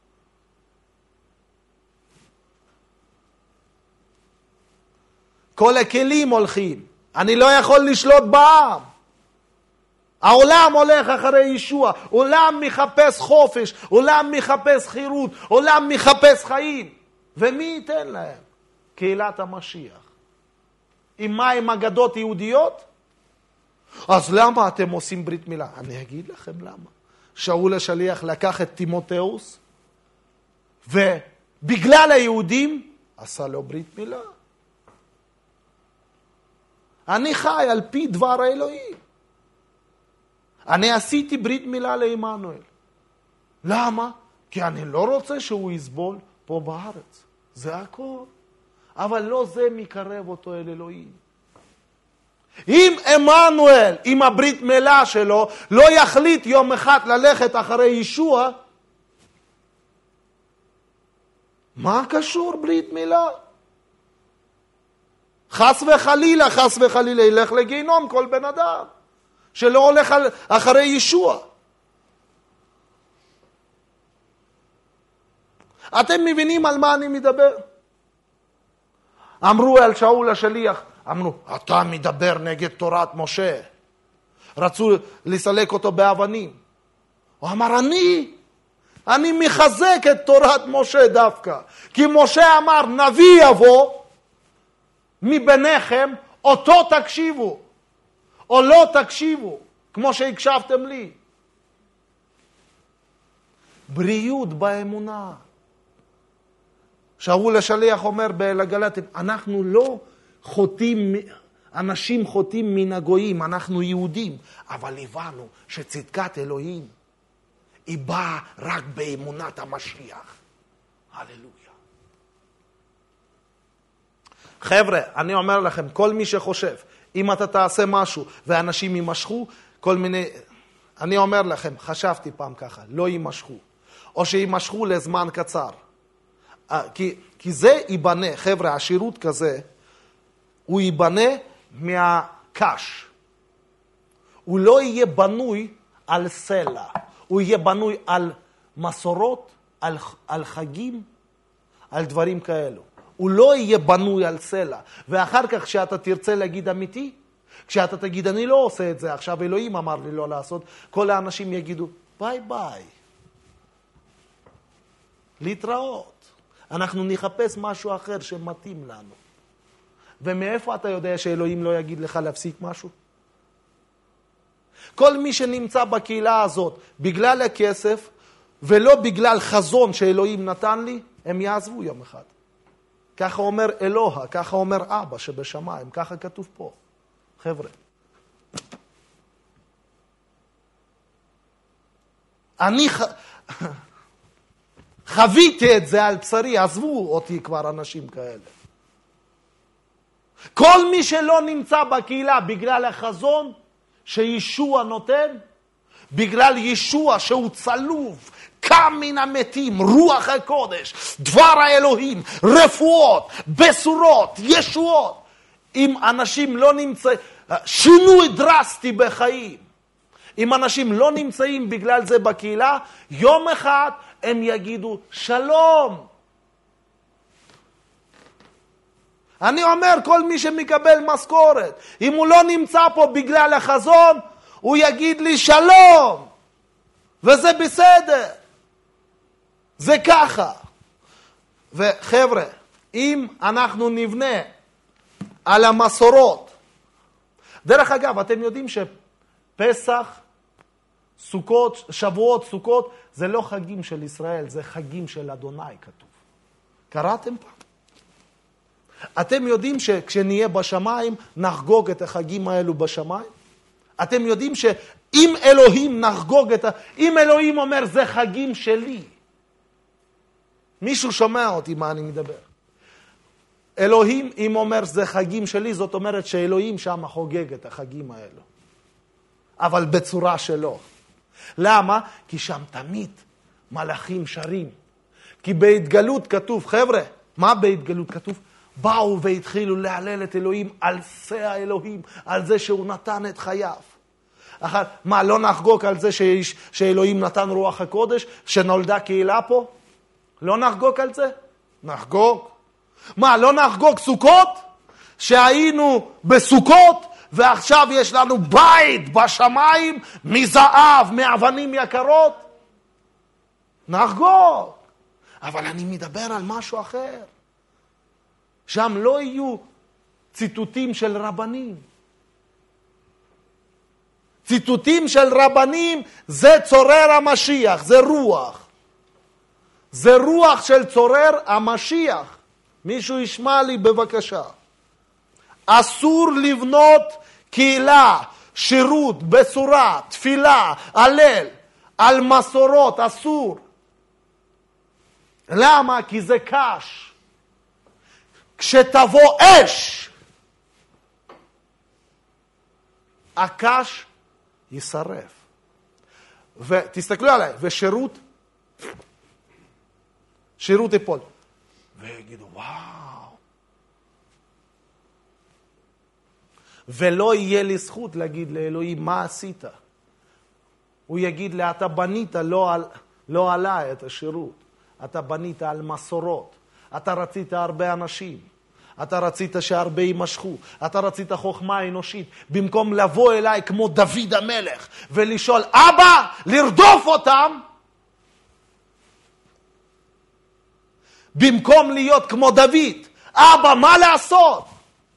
Speaker 1: כל הכלים הולכים. אני לא יכול לשלוט בעם. העולם הולך אחרי ישוע. עולם מחפש חופש. עולם מחפש חירות. עולם מחפש חיים. ומי ייתן להם? קהילת המשיח. עם מה? עם אגדות יהודיות? אז למה אתם עושים ברית מילה? אני אגיד לכם למה. שאול השליח לקח את תימותאוס, ובגלל היהודים עשה לו ברית מילה. אני חי על פי דבר האלוהים. אני עשיתי ברית מילה לעמנואל. למה? כי אני לא רוצה שהוא יסבול פה בארץ. זה הכל. אבל לא זה מקרב אותו אל אלוהים. אם עמנואל, עם הברית מילה שלו, לא יחליט יום אחד ללכת אחרי ישוע, מה קשור ברית מילה? חס וחלילה ילך לגיהנום כל בן אדם, שלא הולך אחרי ישוע. אתם מבינים על מה אני מדבר? אמרו על שאול השליח, אמרו, אתה מדבר נגד תורת משה. רצו לסלק אותו באבנים. הוא אמר, אני מחזק את תורת משה דווקא. כי משה אמר, נביא יבוא מביניכם, אותו תקשיבו. או לא תקשיבו, כמו שהקשבתם לי. בריאות באמונה. שאול השליח אומר לגלאטים, אנחנו לא חוטאים, אנשים חוטאים מן הגויים, אנחנו יהודים, אבל הבנו שצדקת אלוהים היא באה רק באמונת המשיח. הללויה. חבר'ה, אני אומר לכם, כל מי שחושב, אם אתה תעשה משהו ואנשים יימשכו, כל מיני, אני אומר לכם, חשבתי פעם ככה, לא יימשכו, או שימשכו לזמן קצר. כי זה ייבנה, חבר'ה, השירות כזה, הוא ייבנה מהקש. הוא לא יהיה בנוי על סלע, הוא יהיה בנוי על מסורות, על חגים, על דברים כאלו. הוא לא יהיה בנוי על סלע. ואחר כך כשאתה תרצה להגיד אמיתי, כשאתה תגיד אני לא עושה את זה, עכשיו אלוהים אמר לי לא לעשות, כל האנשים יגידו ביי ביי. להתראות. אנחנו נחפש משהו אחר שמתאים לנו. ומאיפה אתה יודע שאלוהים לא יגיד לך להפסיק משהו? כל מי שנמצא בקהילה הזאת בגלל הכסף ולא בגלל חזון שאלוהים נתן לי, הם יעזבו יום אחד. ככה אומר אלוה, ככה אומר אבא שבשמיים, ככה כתוב פה. חבר'ה. אני חוויתי את זה על בשרי, עזבו אותי כבר אנשים כאלה. כל מי שלא נמצא בקהילה בגלל החזון שישוע נותן, בגלל ישוע שהוא צלוב, קם מן המתים, רוח הקודש, דבר האלוהים, רפואות, בשורות, ישועות. אם אנשים לא נמצאים, שינוי דרסטי בחיים. אם אנשים לא נמצאים בגלל זה בקהילה, יום אחד הם יגידו שלום. אני אומר, כל מי שמקבל משכורת, אם הוא לא נמצא פה בגלל החזון, הוא יגיד לי שלום. וזה בסדר. זה ככה. וחבר'ה, אם אנחנו נבנה על המסורות, דרך אגב, אתם יודעים שפסח, סוכות, שבועות, סוכות, זה לא חגים של ישראל, זה חגים של אדוני כתוב. קראתם פעם? אתם יודעים שכשנהיה בשמיים, נחגוג את החגים האלו בשמיים? אתם יודעים שאם אלוהים נחגוג אם אלוהים אומר זה חגים שלי, מישהו שומע אותי מה אני מדבר? אלוהים אם אומר זה חגים שלי, זאת אומרת שאלוהים שם חוגג את החגים האלו. אבל בצורה שלו. למה? כי שם תמיד מלאכים שרים. כי בהתגלות כתוב, חבר'ה, מה בהתגלות כתוב? באו והתחילו להלל את אלוהים על שא האלוהים, על זה שהוא נתן את חייו. מה, לא נחגוג על זה שאלוהים נתן רוח הקודש, שנולדה קהילה פה? לא נחגוג על זה? נחגוג. מה, לא נחגוג סוכות? שהיינו בסוכות, ועכשיו יש לנו בית בשמיים, מזהב, מאבנים יקרות? נחגוג. אבל אני מדבר על משהו אחר. שם לא יהיו ציטוטים של רבנים. ציטוטים של רבנים זה צורר המשיח, זה רוח. זה רוח של צורר המשיח. מישהו ישמע לי בבקשה. אסור לבנות קהילה, שירות, בשורה, תפילה, הלל, על מסורות, אסור. למה? כי זה קש. כשתבוא אש, הקש ישרף. ותסתכלו עליי, ושירות, שירות יפול. ויגידו, וואו, ולא יהיה לי זכות להגיד לאלוהים, מה עשית? הוא יגיד לי, אתה בנית לא עליי את השירות. אתה בנית על מסורות. אתה רצית הרבה אנשים. אתה רצית שהרבה יימשכו. אתה רצית חוכמה אנושית. במקום לבוא אליי כמו דוד המלך ולשאול, אבא, לרדוף אותם. במקום להיות כמו דוד, אבא, מה לעשות?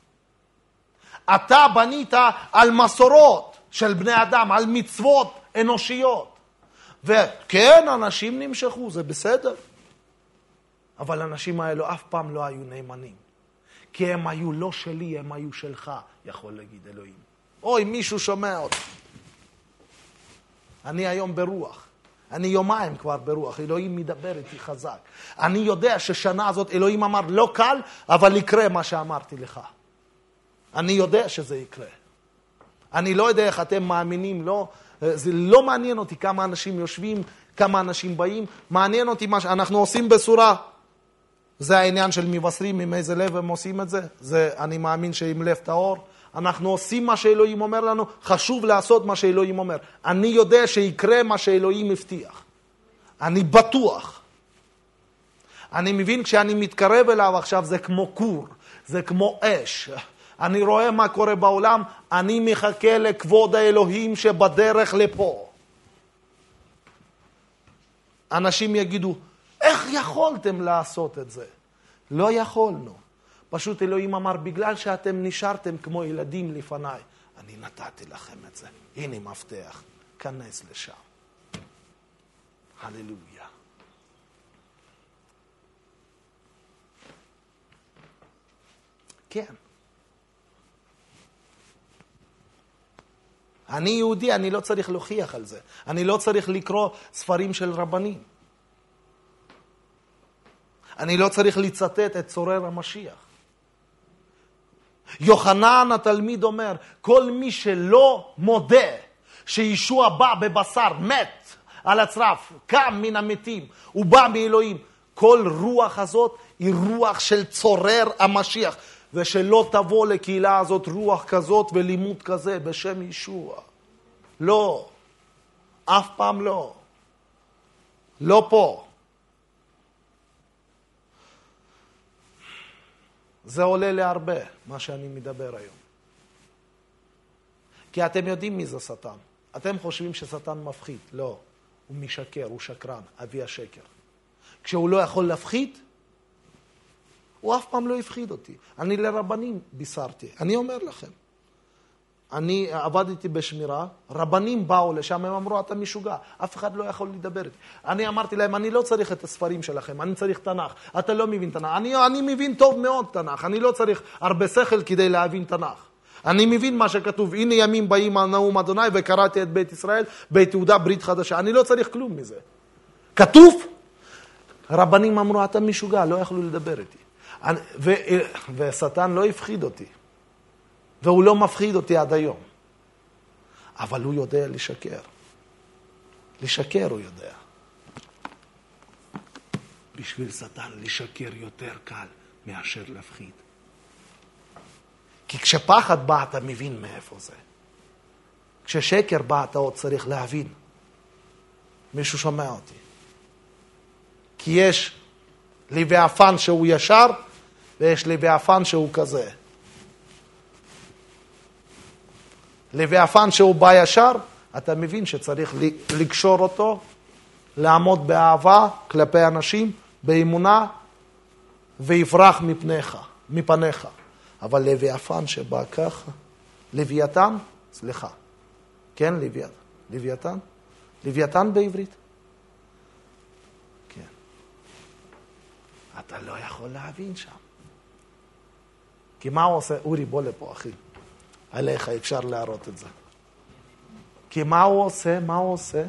Speaker 1: אתה בנית על מסורות של בני אדם, על מצוות אנושיות. וכן, אנשים נמשכו, זה בסדר. אבל האנשים האלו אף פעם לא היו נאמנים. כי הם היו לא שלי, הם היו שלך, יכול להגיד אלוהים. אוי, מישהו שומע אותי. אני היום ברוח. אני יומיים כבר ברוח. אלוהים מדבר איתי חזק. אני יודע ששנה הזאת אלוהים אמר, לא קל, אבל יקרה מה שאמרתי לך. אני יודע שזה יקרה. אני לא יודע איך אתם מאמינים, לא, זה לא מעניין אותי כמה אנשים יושבים, כמה אנשים באים. מעניין אותי מה שאנחנו עושים בסורה. זה העניין של מבשרים, עם איזה לב הם עושים את זה. אני מאמין שעם לב טהור. אנחנו עושים מה שאלוהים אומר לנו, חשוב לעשות מה שאלוהים אומר. אני יודע שיקרה מה שאלוהים הבטיח. אני בטוח. אני מבין כשאני מתקרב אליו עכשיו זה כמו קור, זה כמו אש. אני רואה מה קורה בעולם, אני מחכה לכבוד האלוהים שבדרך לפה. אנשים יגידו, איך יכולתם לעשות את זה? לא יכולנו. פשוט אלוהים אמר, בגלל שאתם נשארתם כמו ילדים לפניי, אני נתתי לכם את זה. הנה מפתח, כנס לשם. הללויה. כן. אני יהודי, אני לא צריך להוכיח על זה. אני לא צריך לקרוא ספרים של רבנים. אני לא צריך לצטט את צורר המשיח. יוחנן התלמיד אומר, כל מי שלא מודה שישוע בא בבשר, מת על הצרף, קם מן המתים, הוא בא מאלוהים. כל רוח הזאת היא רוח של צורר המשיח. ושלא תבוא לקהילה הזאת רוח כזאת ולימוד כזה בשם ישוע. לא. אף פעם לא. לא פה. זה עולה להרבה, מה שאני מדבר היום. כי אתם יודעים מי זה שטן. אתם חושבים ששטן מפחיד. לא. הוא משקר, הוא שקרן, אבי השקר. כשהוא לא יכול להפחיד, הוא אף פעם לא הפחיד אותי. אני לרבנים בישרתי. אני אומר לכם. אני עבדתי בשמירה, רבנים באו לשם, הם אמרו, אתה משוגע, אף אחד לא יכול לדבר איתי. אני אמרתי להם, אני לא צריך את הספרים שלכם, אני צריך תנ"ך. אתה לא מבין תנ"ך. אני מבין טוב מאוד תנ"ך, אני לא צריך הרבה שכל כדי להבין תנ"ך. אני מבין מה שכתוב, הנה ימים באים על נאום אדוני, וקראתי את בית ישראל, בית יהודה, ברית חדשה. אני לא צריך כלום מזה. כתוב, רבנים אמרו, אתה משוגע, לא יכלו לדבר איתי. ושטן לא הפחיד אותי. והוא לא מפחיד אותי עד היום. אבל הוא יודע לשקר. לשקר הוא יודע. בשביל שטן לשקר יותר קל מאשר להפחיד. כי כשפחד בא אתה מבין מאיפה זה. כששקר בא אתה עוד צריך להבין. מישהו שומע אותי. כי יש לוויאפן שהוא ישר, ויש לוויאפן שהוא כזה. לוויאפן שהוא בא ישר, אתה מבין שצריך לקשור אותו, לעמוד באהבה כלפי אנשים, באמונה, ויפרח מפניך. אבל לוויאפן שבא ככה, לוויתן, סליחה, כן, לוויתן? לוויתן בעברית? כן. אתה לא יכול להבין שם. כי מה הוא עושה? אורי, בוא לפה, אחי. עליך אפשר להראות את זה. כי מה הוא עושה? מה הוא עושה?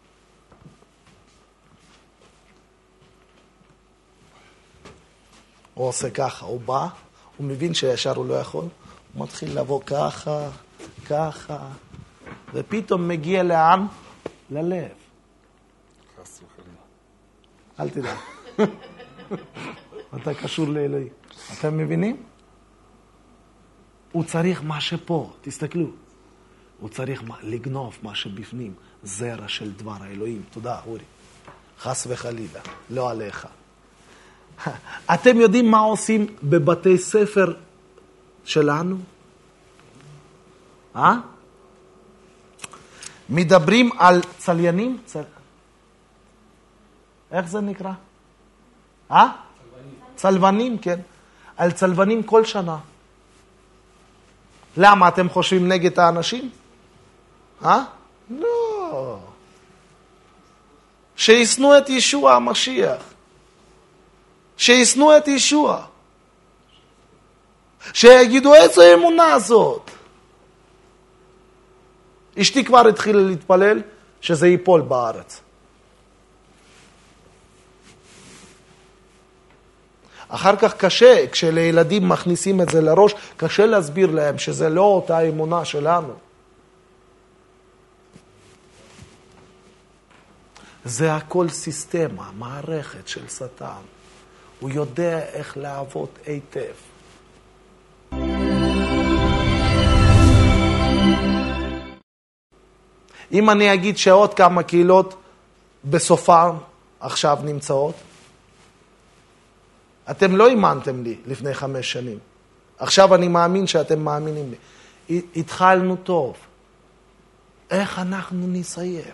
Speaker 1: הוא עושה ככה, הוא בא, הוא מבין שישר הוא לא יכול, הוא מתחיל לבוא ככה, ככה, ופתאום מגיע לאן? ללב.
Speaker 2: חס וחלילה.
Speaker 1: אל תדע. אתה קשור לאלוהים. אתם מבינים? הוא צריך מה שפה, תסתכלו. הוא צריך לגנוב מה שבפנים, זרע של דבר האלוהים. תודה, אורי. חס וחלילה, לא עליך. אתם יודעים מה עושים בבתי ספר שלנו? מדברים על צליינים? איך זה נקרא? צלבנים, כן. על צלבנים כל שנה. למה אתם חושבים נגד האנשים? לא. שישנאו את ישוע המשיח. שישנאו את ישוע. שיגידו איזו אמונה הזאת. אשתי כבר התחילה להתפלל שזה ייפול בארץ. אחר כך קשה, כשלילדים מכניסים את זה לראש, קשה להסביר להם שזה לא אותה אמונה שלנו. זה הכל סיסטמה, מערכת של שטן. הוא יודע איך לעבוד היטב. אם אני אגיד שעוד כמה קהילות בסופן עכשיו נמצאות, אתם לא האמנתם לי לפני 5 שנים. עכשיו אני מאמין שאתם מאמינים לי. התחלנו טוב. איך אנחנו נסיים?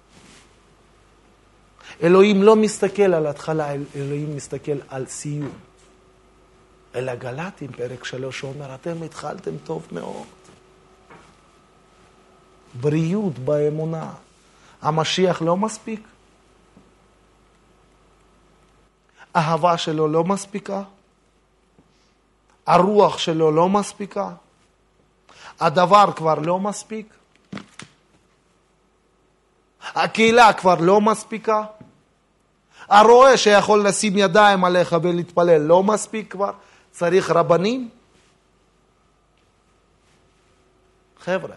Speaker 1: אלוהים לא מסתכל על התחלה, אלוהים מסתכל על סיום. אלא גלתים, פרק 3, אומר, אתם התחלתם טוב מאוד. בריאות באמונה. המשיח לא מספיק? אהבה שלו לא מספיקה? הרוח שלו לא מספיקה? הדבר כבר לא מספיק? הקהילה כבר לא מספיקה? הרואה שיכול לשים ידיים עליך ולהתפלל לא מספיק כבר? צריך רבנים? חבר'ה,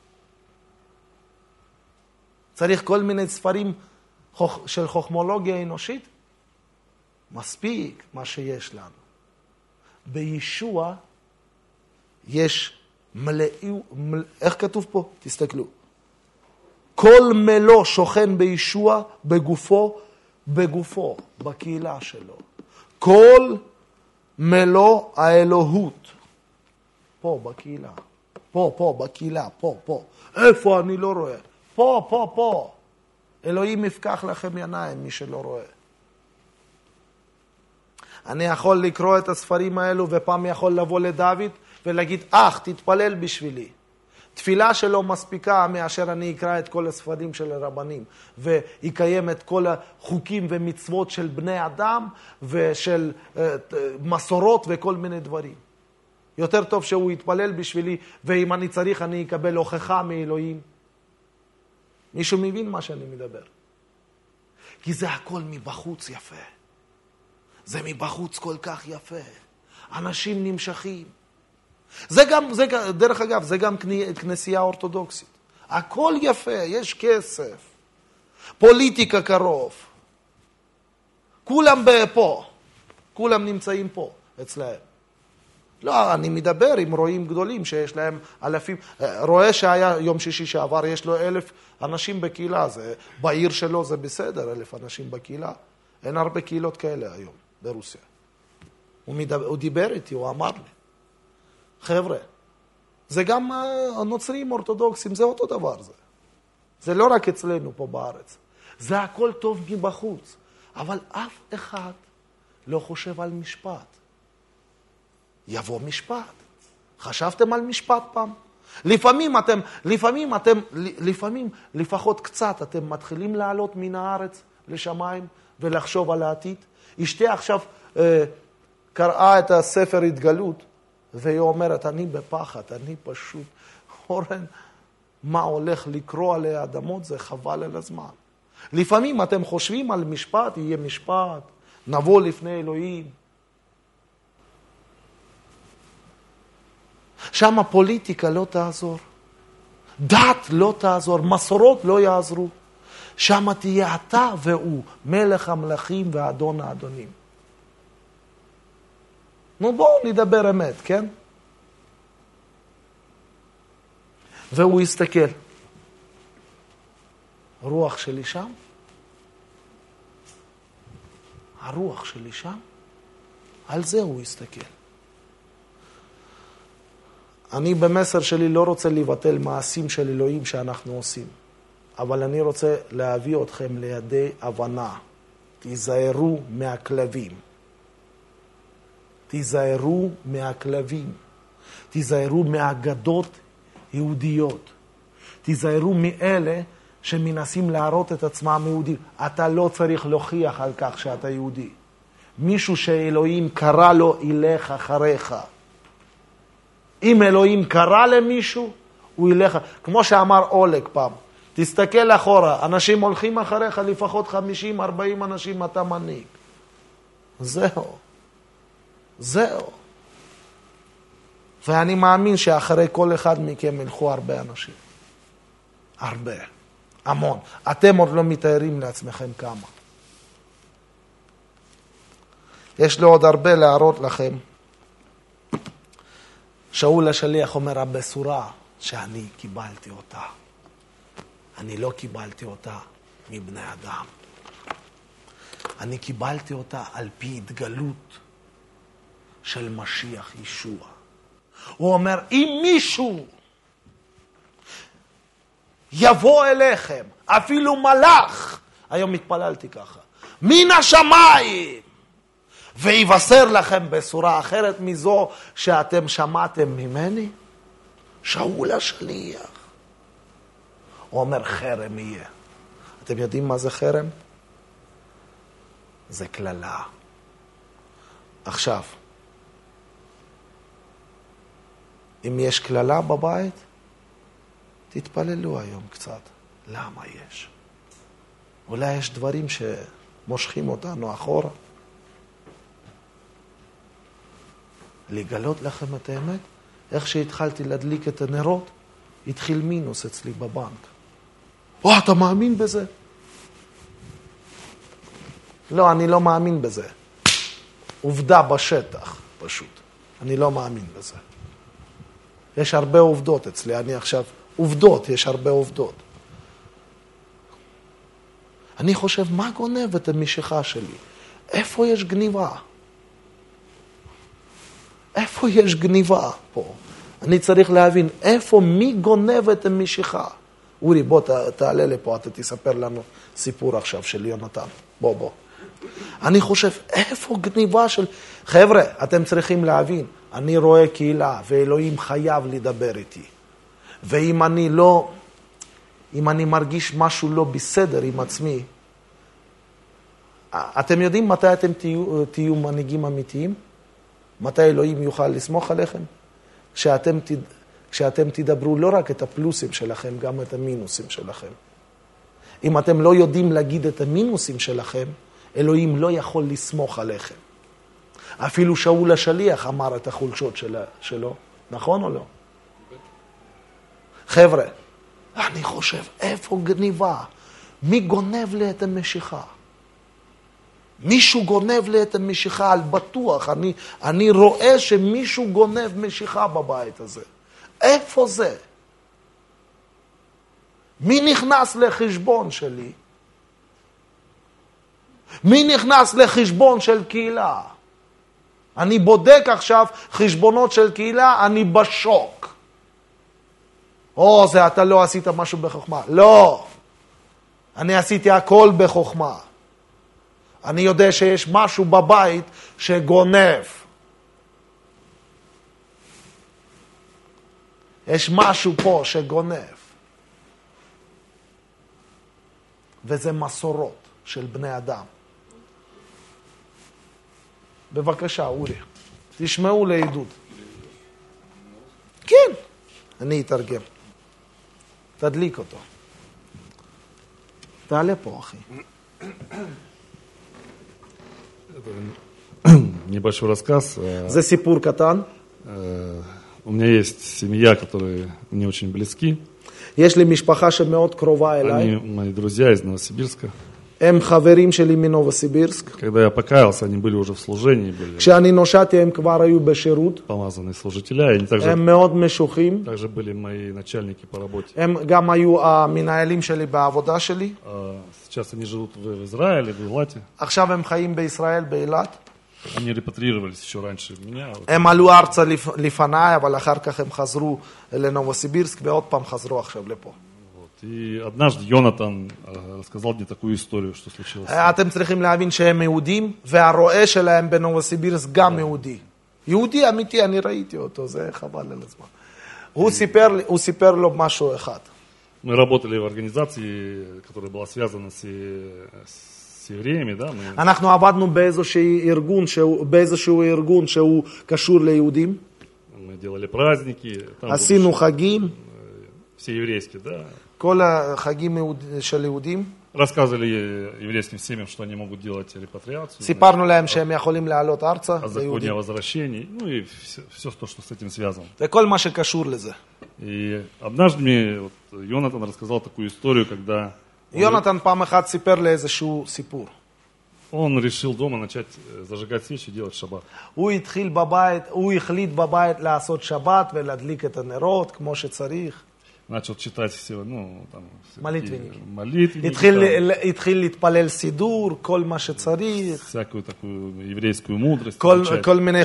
Speaker 1: צריך כל מיני ספרים של חוכמולוגיה אנושית? מספיק מה שיש לנו. בישוע יש איך כתוב פה? תסתכלו. כל מלוא שוכן בישוע בגופו, בקהילה שלו. כל מלוא האלוהות. פה בקהילה. פה בקהילה, פה. איפה אני לא רואה? פה. אלוהים יפקח לכם עיניים מי שלא רואה. אני יכול לקרוא את הספרים האלו ופעם יכול לבוא לדוד ולהגיד, תתפלל בשבילי. תפילה שלו מספיקה מאשר אני אקרא את כל הספרים של הרבנים ויקיים את כל החוקים ומצוות של בני אדם ושל מסורות וכל מיני דברים. יותר טוב שהוא יתפלל בשבילי, ואם אני צריך אני אקבל הוכחה מאלוהים. מישהו מבין מה שאני מדבר? כי זה הכל מבחוץ יפה. זה מבחוץ כל כך יפה. אנשים נמשכים. דרך אגב, זה גם כנסייה אורתודוקסית. הכל יפה, יש כסף. פוליטיקה קרוב. כולם פה. כולם נמצאים פה, אצלהם. לא, אני מדבר עם רועים גדולים שיש להם אלפים. רואה שהיה יום שישי שעבר, יש לו 1,000 אנשים בקהילה. בעיר שלו זה בסדר, 1,000 אנשים בקהילה. אין הרבה קהילות כאלה היום ברוסיה. הוא דיבר איתי, הוא אמר לי. חבר'ה, זה גם הנוצרים אורתודוקסים, זה אותו דבר זה. זה לא רק אצלנו פה בארץ. זה הכל טוב מבחוץ. אבל אף אחד לא חושב על משפט. יבוא משפט. חשבתם על משפט פעם? לפעמים לפחות קצת, אתם מתחילים לעלות מן הארץ לשמיים ולחשוב על העתיד. אשתי עכשיו קראה את הספר התגלות, והיא אומרת, אני בפחד, אני פשוט, אורן, מה הולך לקרוא עלי האדמות, זה חבל על הזמן. לפעמים אתם חושבים על משפט, יהיה משפט, נבוא לפני אלוהים. שם הפוליטיקה לא תעזור, דת לא תעזור, מסורות לא יעזרו. שם תהיה אתה והוא, מלך המלכים ואדון האדונים. נו בואו נדבר אמת, כן? והוא יסתכל. רוח שלי שם? הרוח שלי שם? על זה הוא יסתכל. אני במסר שלי לא רוצה לבטל מעשים של אלוהים שאנחנו עושים, אבל אני רוצה להביא אתכם לידי הבנה. תיזהרו מהכלבים. תיזהרו מהכלבים. תיזהרו מהאגדות יהודיות. תיזהרו מאלה שמנסים להראות את עצמם יהודים. אתה לא צריך להוכיח על כך שאתה יהודי. מישהו שאלוהים קרא לו ילך אחריך. אם אלוהים קרא למישהו, הוא ילך. כמו שאמר אולג פעם, תסתכל אחורה, אנשים הולכים אחריך, לפחות 50-40 אנשים אתה מנהיג. זהו. זהו. ואני מאמין שאחרי כל אחד מכם ילכו הרבה אנשים. הרבה. המון. אתם עוד לא מתארים לעצמכם כמה. יש לי עוד הרבה להראות לכם. שאול השליח אומר, הבשורה שאני קיבלתי אותה. אני לא קיבלתי אותה מבני אדם. אני קיבלתי אותה על פי התגלות של משיח ישוע. הוא אומר, אם מישהו יבוא אליכם, אפילו מלאך, היום התפללתי ככה, מן השמיים, ויבשר לכם בשורה אחרת מזו שאתם שמעתם ממני, שאול השליח. הוא אומר, חרם יהיה. אתם יודעים מה זה חרם? זה כללה. עכשיו, אם יש כללה בבית, תתפללו היום קצת. למה יש? אולי יש דברים שמושכים אותנו אחורה. לגלות לכם את האמת, איך שהתחלתי להדליק את הנרות, התחיל מינוס אצלי בבנק. אתה מאמין בזה? לא, אני לא מאמין בזה. עובדה בשטח, פשוט. אני לא מאמין בזה. יש הרבה עובדות אצלי, אני עכשיו, עובדות, יש הרבה עובדות. אני חושב, מה גונב את המשיכה שלי? איפה יש גניבה? איפה יש גניבה פה? אני צריך להבין, איפה, מי גונב את המשיכה? אורי, בוא תעלה לפה, אתה תספר לנו סיפור עכשיו של יונתן. בוא. אני חושב, איפה גניבה של... חבר'ה, אתם צריכים להבין, אני רואה קהילה, ואלוהים חייב לדבר איתי. ואם אני לא... אם אני מרגיש משהו לא בסדר עם עצמי, אתם יודעים מתי אתם תהיו מנהיגים אמיתיים? מתי אלוהים יוכל לסמוך עליכם? כשאתם תדברו לא רק את הפלוסים שלכם, גם את המינוסים שלכם. אם אתם לא יודעים להגיד את המינוסים שלכם, אלוהים לא יכול לסמוך עליכם. אפילו שאול השליח אמר את החולשות שלו, נכון או לא? חבר'ה, אני חושב, איפה גניבה? מי גונב לי את המשיכה? מישהו גונב לי את המשיכה על בטוח. אני רואה שמישהו גונב משיכה בבית הזה. איפה זה? מי נכנס לחשבון שלי? מי נכנס לחשבון של קהילה? אני בודק עכשיו חשבונות של קהילה, אני בשוק. זה אתה לא עשית משהו בחוכמה. לא. אני עשיתי הכל בחוכמה. אני יודע שיש משהו בבית שגונב. יש משהו פה שגונב. וזה מסורות של בני אדם. בבקשה, אורי. תשמעו לעידוד. כן. אני אתרגם. תדליק אותו. תעלה פה, אחי.
Speaker 2: Небольшой рассказ.
Speaker 1: זה סיפור קטן.
Speaker 2: У меня есть семья, которые мне очень близки.
Speaker 1: יש לי משפחה שמאוד קרובה אליי.
Speaker 2: Они мои друзья из Новосибирска.
Speaker 1: הם חברים שלי מנובוסיבירסק.
Speaker 2: Когда я покаялся, они были уже в служении, были
Speaker 1: כשאני נושעתי הם כבר היו בשירות.
Speaker 2: помазанные служителя, и они также
Speaker 1: הם מאוד משוחים.
Speaker 2: были мои начальники по работе.
Speaker 1: הם גם היו המנהלים שלי בעבודה שלי.
Speaker 2: Сейчас они живут в Израиле, в Илате.
Speaker 1: עכשיו הם חיים בישראל, באילת.
Speaker 2: Они репатрировались еще раньше меня.
Speaker 1: הם עלו ארצה לפניי, אבל אחר כך הם חזרו לנובוסיבירסק, ועוד פעם חזרו עכשיו לפה.
Speaker 2: И однажды Йонатан рассказал мне такую историю, что случилось.
Speaker 1: אתם צריכים להבין שהם יהודים, והרועה שלהם בנובוסיבירסק גם יהודי. יהודי אמיתי, אני ראיתי אותו, זה חבל על הזמן. הוא סיפר לו משהו אחד.
Speaker 2: Мы работали в организации, которая была связана с евреями, да?
Speaker 1: אנחנו עבדנו באיזשהו ארגון שהוא קשור ליהודים.
Speaker 2: Мы делали праздники.
Speaker 1: עשינו חגים.
Speaker 2: Все еврейские, да.
Speaker 1: כל החגים של יהודים.
Speaker 2: Рассказывали еврейским семьям, что они могут делать репатриацию.
Speaker 1: סיפרנו להם שהם יכולים לעלות ארצה.
Speaker 2: О законе о возвращении, ну и все то, что с этим связано.
Speaker 1: וכל מה שקשור לזה.
Speaker 2: И однажды мне Йонатан рассказал такую историю, когда
Speaker 1: יונתן פעם אחת סיפר לי איזשהו סיפור.
Speaker 2: он решил дома начать зажигать свечи и делать шаббат.
Speaker 1: הוא החליט בבית לעשות שבת ולהדליק את הנרות כמו שצריך.
Speaker 2: Начал читать все, там...
Speaker 1: молитвенники. התחיל להתפלל סידור, כל מה שצריך.
Speaker 2: Всякую такую еврейскую мудрость.
Speaker 1: כל מיני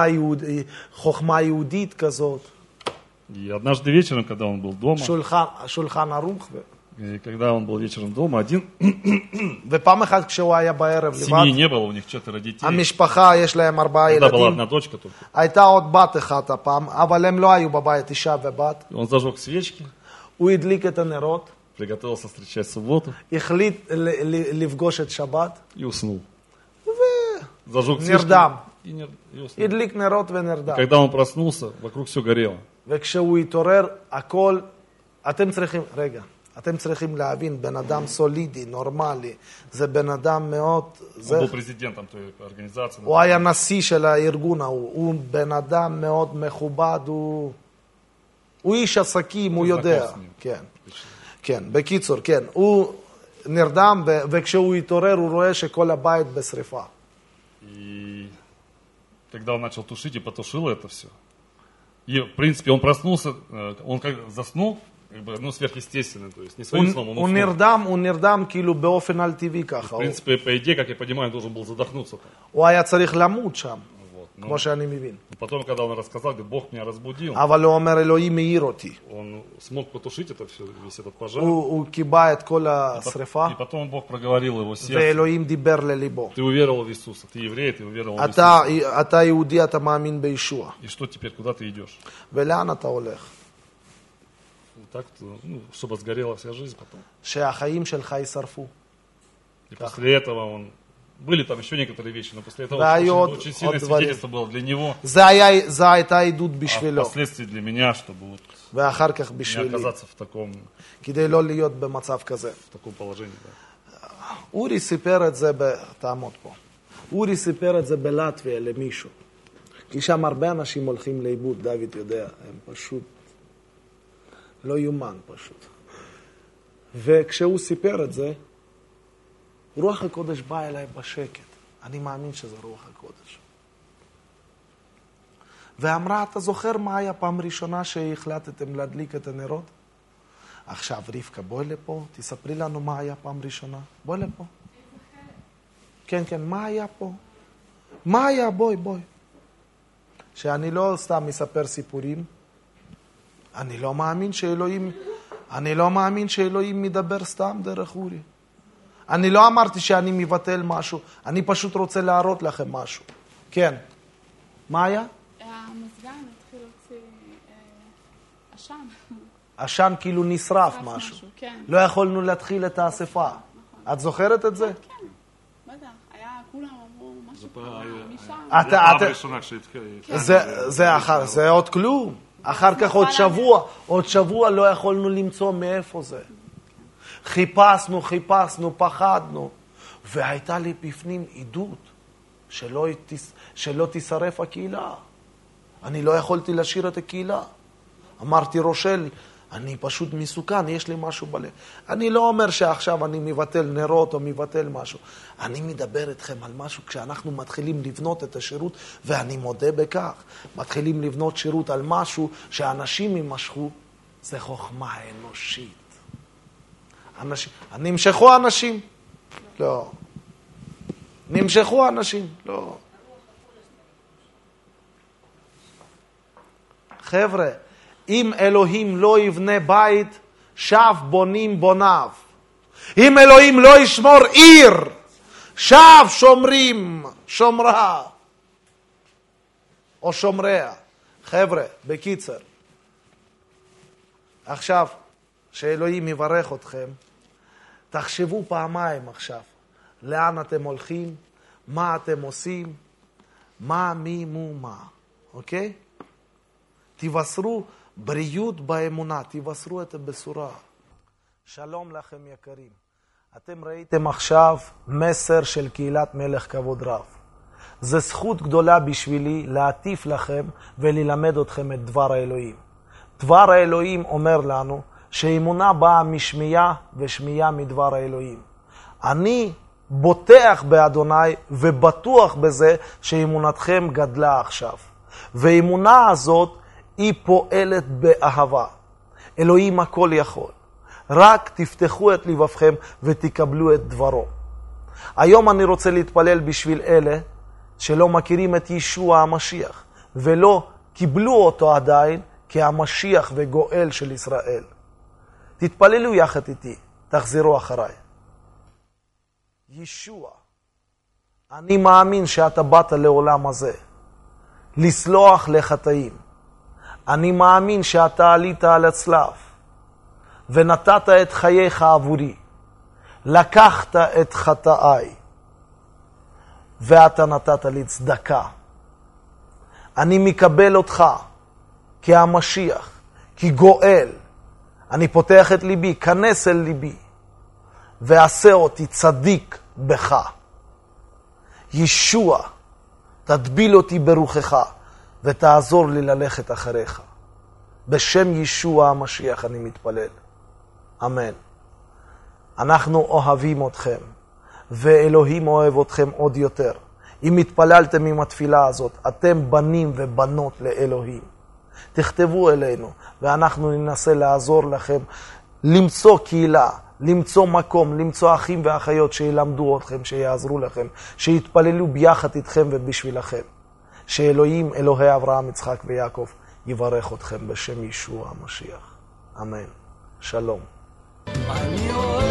Speaker 1: חוכמה יהודית כזאת.
Speaker 2: И однажды вечером, когда он был дома...
Speaker 1: שולחן ערוך.
Speaker 2: И когда он был вечером дома один...
Speaker 1: ופעם אחת כשהוא היה בערב לבד.
Speaker 2: Семьи не было, у них 4 детей.
Speaker 1: המשפחה יש להם 4 ילדים.
Speaker 2: Тогда была одна дочка только.
Speaker 1: הייתה עוד בת אחת הפעם, אבל הם לא היו בבית, אישה ובת.
Speaker 2: Он зажег свечки.
Speaker 1: הוא הדליק את הנרות.
Speaker 2: Приготовился встречать субботу.
Speaker 1: החליט לפגוש את שבת.
Speaker 2: И уснул.
Speaker 1: зажег свечки. נרדם.
Speaker 2: И уснул.
Speaker 1: הדליק נרות ונרדם.
Speaker 2: Когда он проснулся, вокруг все горело.
Speaker 1: וכשהוא התעורר, הכל... אתם צריכים להבין, בן אדם סולידי, נורמלי, זה בן אדם מאוד...
Speaker 2: הוא פרזידנטם של הארגניזציה.
Speaker 1: הוא היה נשיא של הארגון ההוא, הוא בן אדם מאוד מכובד, הוא איש עסקים, הוא יודע. כן, בקיצור, כן. הוא נרדם, וכשהוא התעורר, הוא רואה שכל הבית בשריפה.
Speaker 2: Когда он начал тушить и потушил это все. И, в принципе, он проснулся, он как заснул, сверхъестественно, то есть не своим сном, он уснул.
Speaker 1: הוא נרדם כאילו באופן על טבעי ככה.
Speaker 2: В принципе, по идее, как я понимаю, он должен был задохнуться.
Speaker 1: הוא היה צריך למות שם, כמו שאני מבין.
Speaker 2: Потом, когда он рассказал, говорит, Бог меня разбудил.
Speaker 1: אבל הוא אומר, אלוהים העיר אותי.
Speaker 2: Он смог потушить это все, весь этот пожар.
Speaker 1: הוא קיבע את כל השריפה.
Speaker 2: И потом Бог проговорил его сердце.
Speaker 1: ואלוהים דיבר לליבו.
Speaker 2: Ты уверовал в Иисуса, ты еврей, ты уверовал в Иисуса.
Speaker 1: אתה יהודי, אתה מאמין בישוע.
Speaker 2: И что теперь, куда ты идешь?
Speaker 1: ולאן אתה הולך?
Speaker 2: Так, чтобы сгорела вся жизнь потом.
Speaker 1: שהחיים שלך יישרפו.
Speaker 2: И после этого он... Были там еще некоторые вещи, но после этого очень сильное свидетельство было для него.
Speaker 1: זה הייתה עדות בשבילו.
Speaker 2: А впоследствии для меня, чтобы вот
Speaker 1: ואחר כך
Speaker 2: не
Speaker 1: בשבילי.
Speaker 2: оказаться в таком...
Speaker 1: כדי לא להיות במצב כזה.
Speaker 2: В таком положении, да.
Speaker 1: אורי סיפר את זה, תעמוד פה. אורי סיפר את זה בלטביה למישהו. כי שם הרבה אנשים הולכים לאיבוד, דוד יודע, הם פשוט... לא יומן פשוט. וכשהוא סיפר את זה, רוח הקודש בא אליי בשקט. אני מאמין שזה רוח הקודש. ואמרה, אתה זוכר מה היה פעם ראשונה שהחלטתם להדליק את הנרות? עכשיו, רבקה, בואי לפה, תספרי לנו מה היה פעם ראשונה. בואי לפה. כן, כן, מה היה פה? מה היה? בואי. שאני לא סתם מספר סיפורים. אני לא מאמין שאלוהים מדבר סתם דרך אורי. אני לא אמרתי שאני מבטל משהו, אני פשוט רוצה להראות לכם משהו. כן. מה היה?
Speaker 3: המזגן התחיל להוציא עשן.
Speaker 1: עשן כאילו נשרף משהו.
Speaker 3: כן.
Speaker 1: לא יכולנו להתחיל את האספה. את זוכרת את זה?
Speaker 3: כן, בטח. היה, כולם אמרו משהו משם.
Speaker 1: זה עוד כלום. אחר כך עוד שבוע לא יכולנו למצוא מאיפה זה. חיפשנו, פחדנו. והייתה לי בפנים עדות שלא תשרף הקהילה. אני לא יכולתי להשאיר את הקהילה. אמרתי, רושל, אני פשוט מסוכן, יש לי משהו בלב. אני לא אומר שעכשיו אני מבטל נרות או מבטל משהו. אני מדבר איתכם על משהו כשאנחנו מתחילים לבנות את השירות, ואני מודה בכך. מתחילים לבנות שירות על משהו שאנשים יימשכו, זה חוכמה אנושית. נמשכו אנשים? לא. נמשכו אנשים? לא. חבר'ה, אם אלוהים לא יבנה בית, שב בונים בוניו. אם אלוהים לא ישמור עיר, שב שומרים שומרה. או שומריה. חבר'ה, בקיצר. עכשיו, שאלוהים יברך אתכם, תחשבו פעמיים עכשיו. לאן אתם הולכים? מה אתם עושים? מה, מי, מו, מה. אוקיי? תבשרו בריאות באמונה, תבשרו את הבשורה. שלום לכם יקרים. אתם ראיתם עכשיו מסר של קהילת מלך כבוד רב. זו זכות גדולה בשבילי להטיף לכם וללמד אתכם את דבר האלוהים. דבר האלוהים אומר לנו שאמונה באה משמיעה ושמיעה מדבר האלוהים. אני בוטח באדוני ובטוח בזה שאמונתכם גדלה עכשיו. ואמונה הזאת היא פועלת באהבה. אלוהים הכל יכול. רק תפתחו את לבבכם ותקבלו את דברו. היום אני רוצה להתפלל בשביל אלה שלא מכירים את ישוע המשיח ולא קיבלו אותו עדיין כהמשיח וגואל של ישראל. תתפללו יחד איתי, תחזרו אחריי. ישוע, אני מאמין שאתה באת לעולם הזה, לסלוח לחטאים. אני מאמין שאתה עלית על הצלב, ונתת את חייך עבורי. לקחת את חטאיי, ואתה נתת לי צדקה. אני מקבל אותך כהמשיח, כגואל. אני פותח את ליבי, כנס אל ליבי, ועשה אותי צדיק בך. ישוע, תדביל אותי ברוחך, ותעזור לי ללכת אחריך. בשם ישוע המשיח אני מתפלל. אמן. אנחנו אוהבים אתכם, ואלוהים אוהב אתכם עוד יותר. אם התפללתם עם התפילה הזאת, אתם בנים ובנות לאלוהים. תכתבו אלינו, ואנחנו ננסה לעזור לכם למצוא קהילה, למצוא מקום, למצוא אחים ואחיות שילמדו אתכם, שיעזרו לכם, שיתפללו ביחד איתכם ובשבילכם. שאלוהים, אלוהי אברהם, יצחק ויעקב, יברך אתכם בשם ישוע המשיח. אמן. שלום.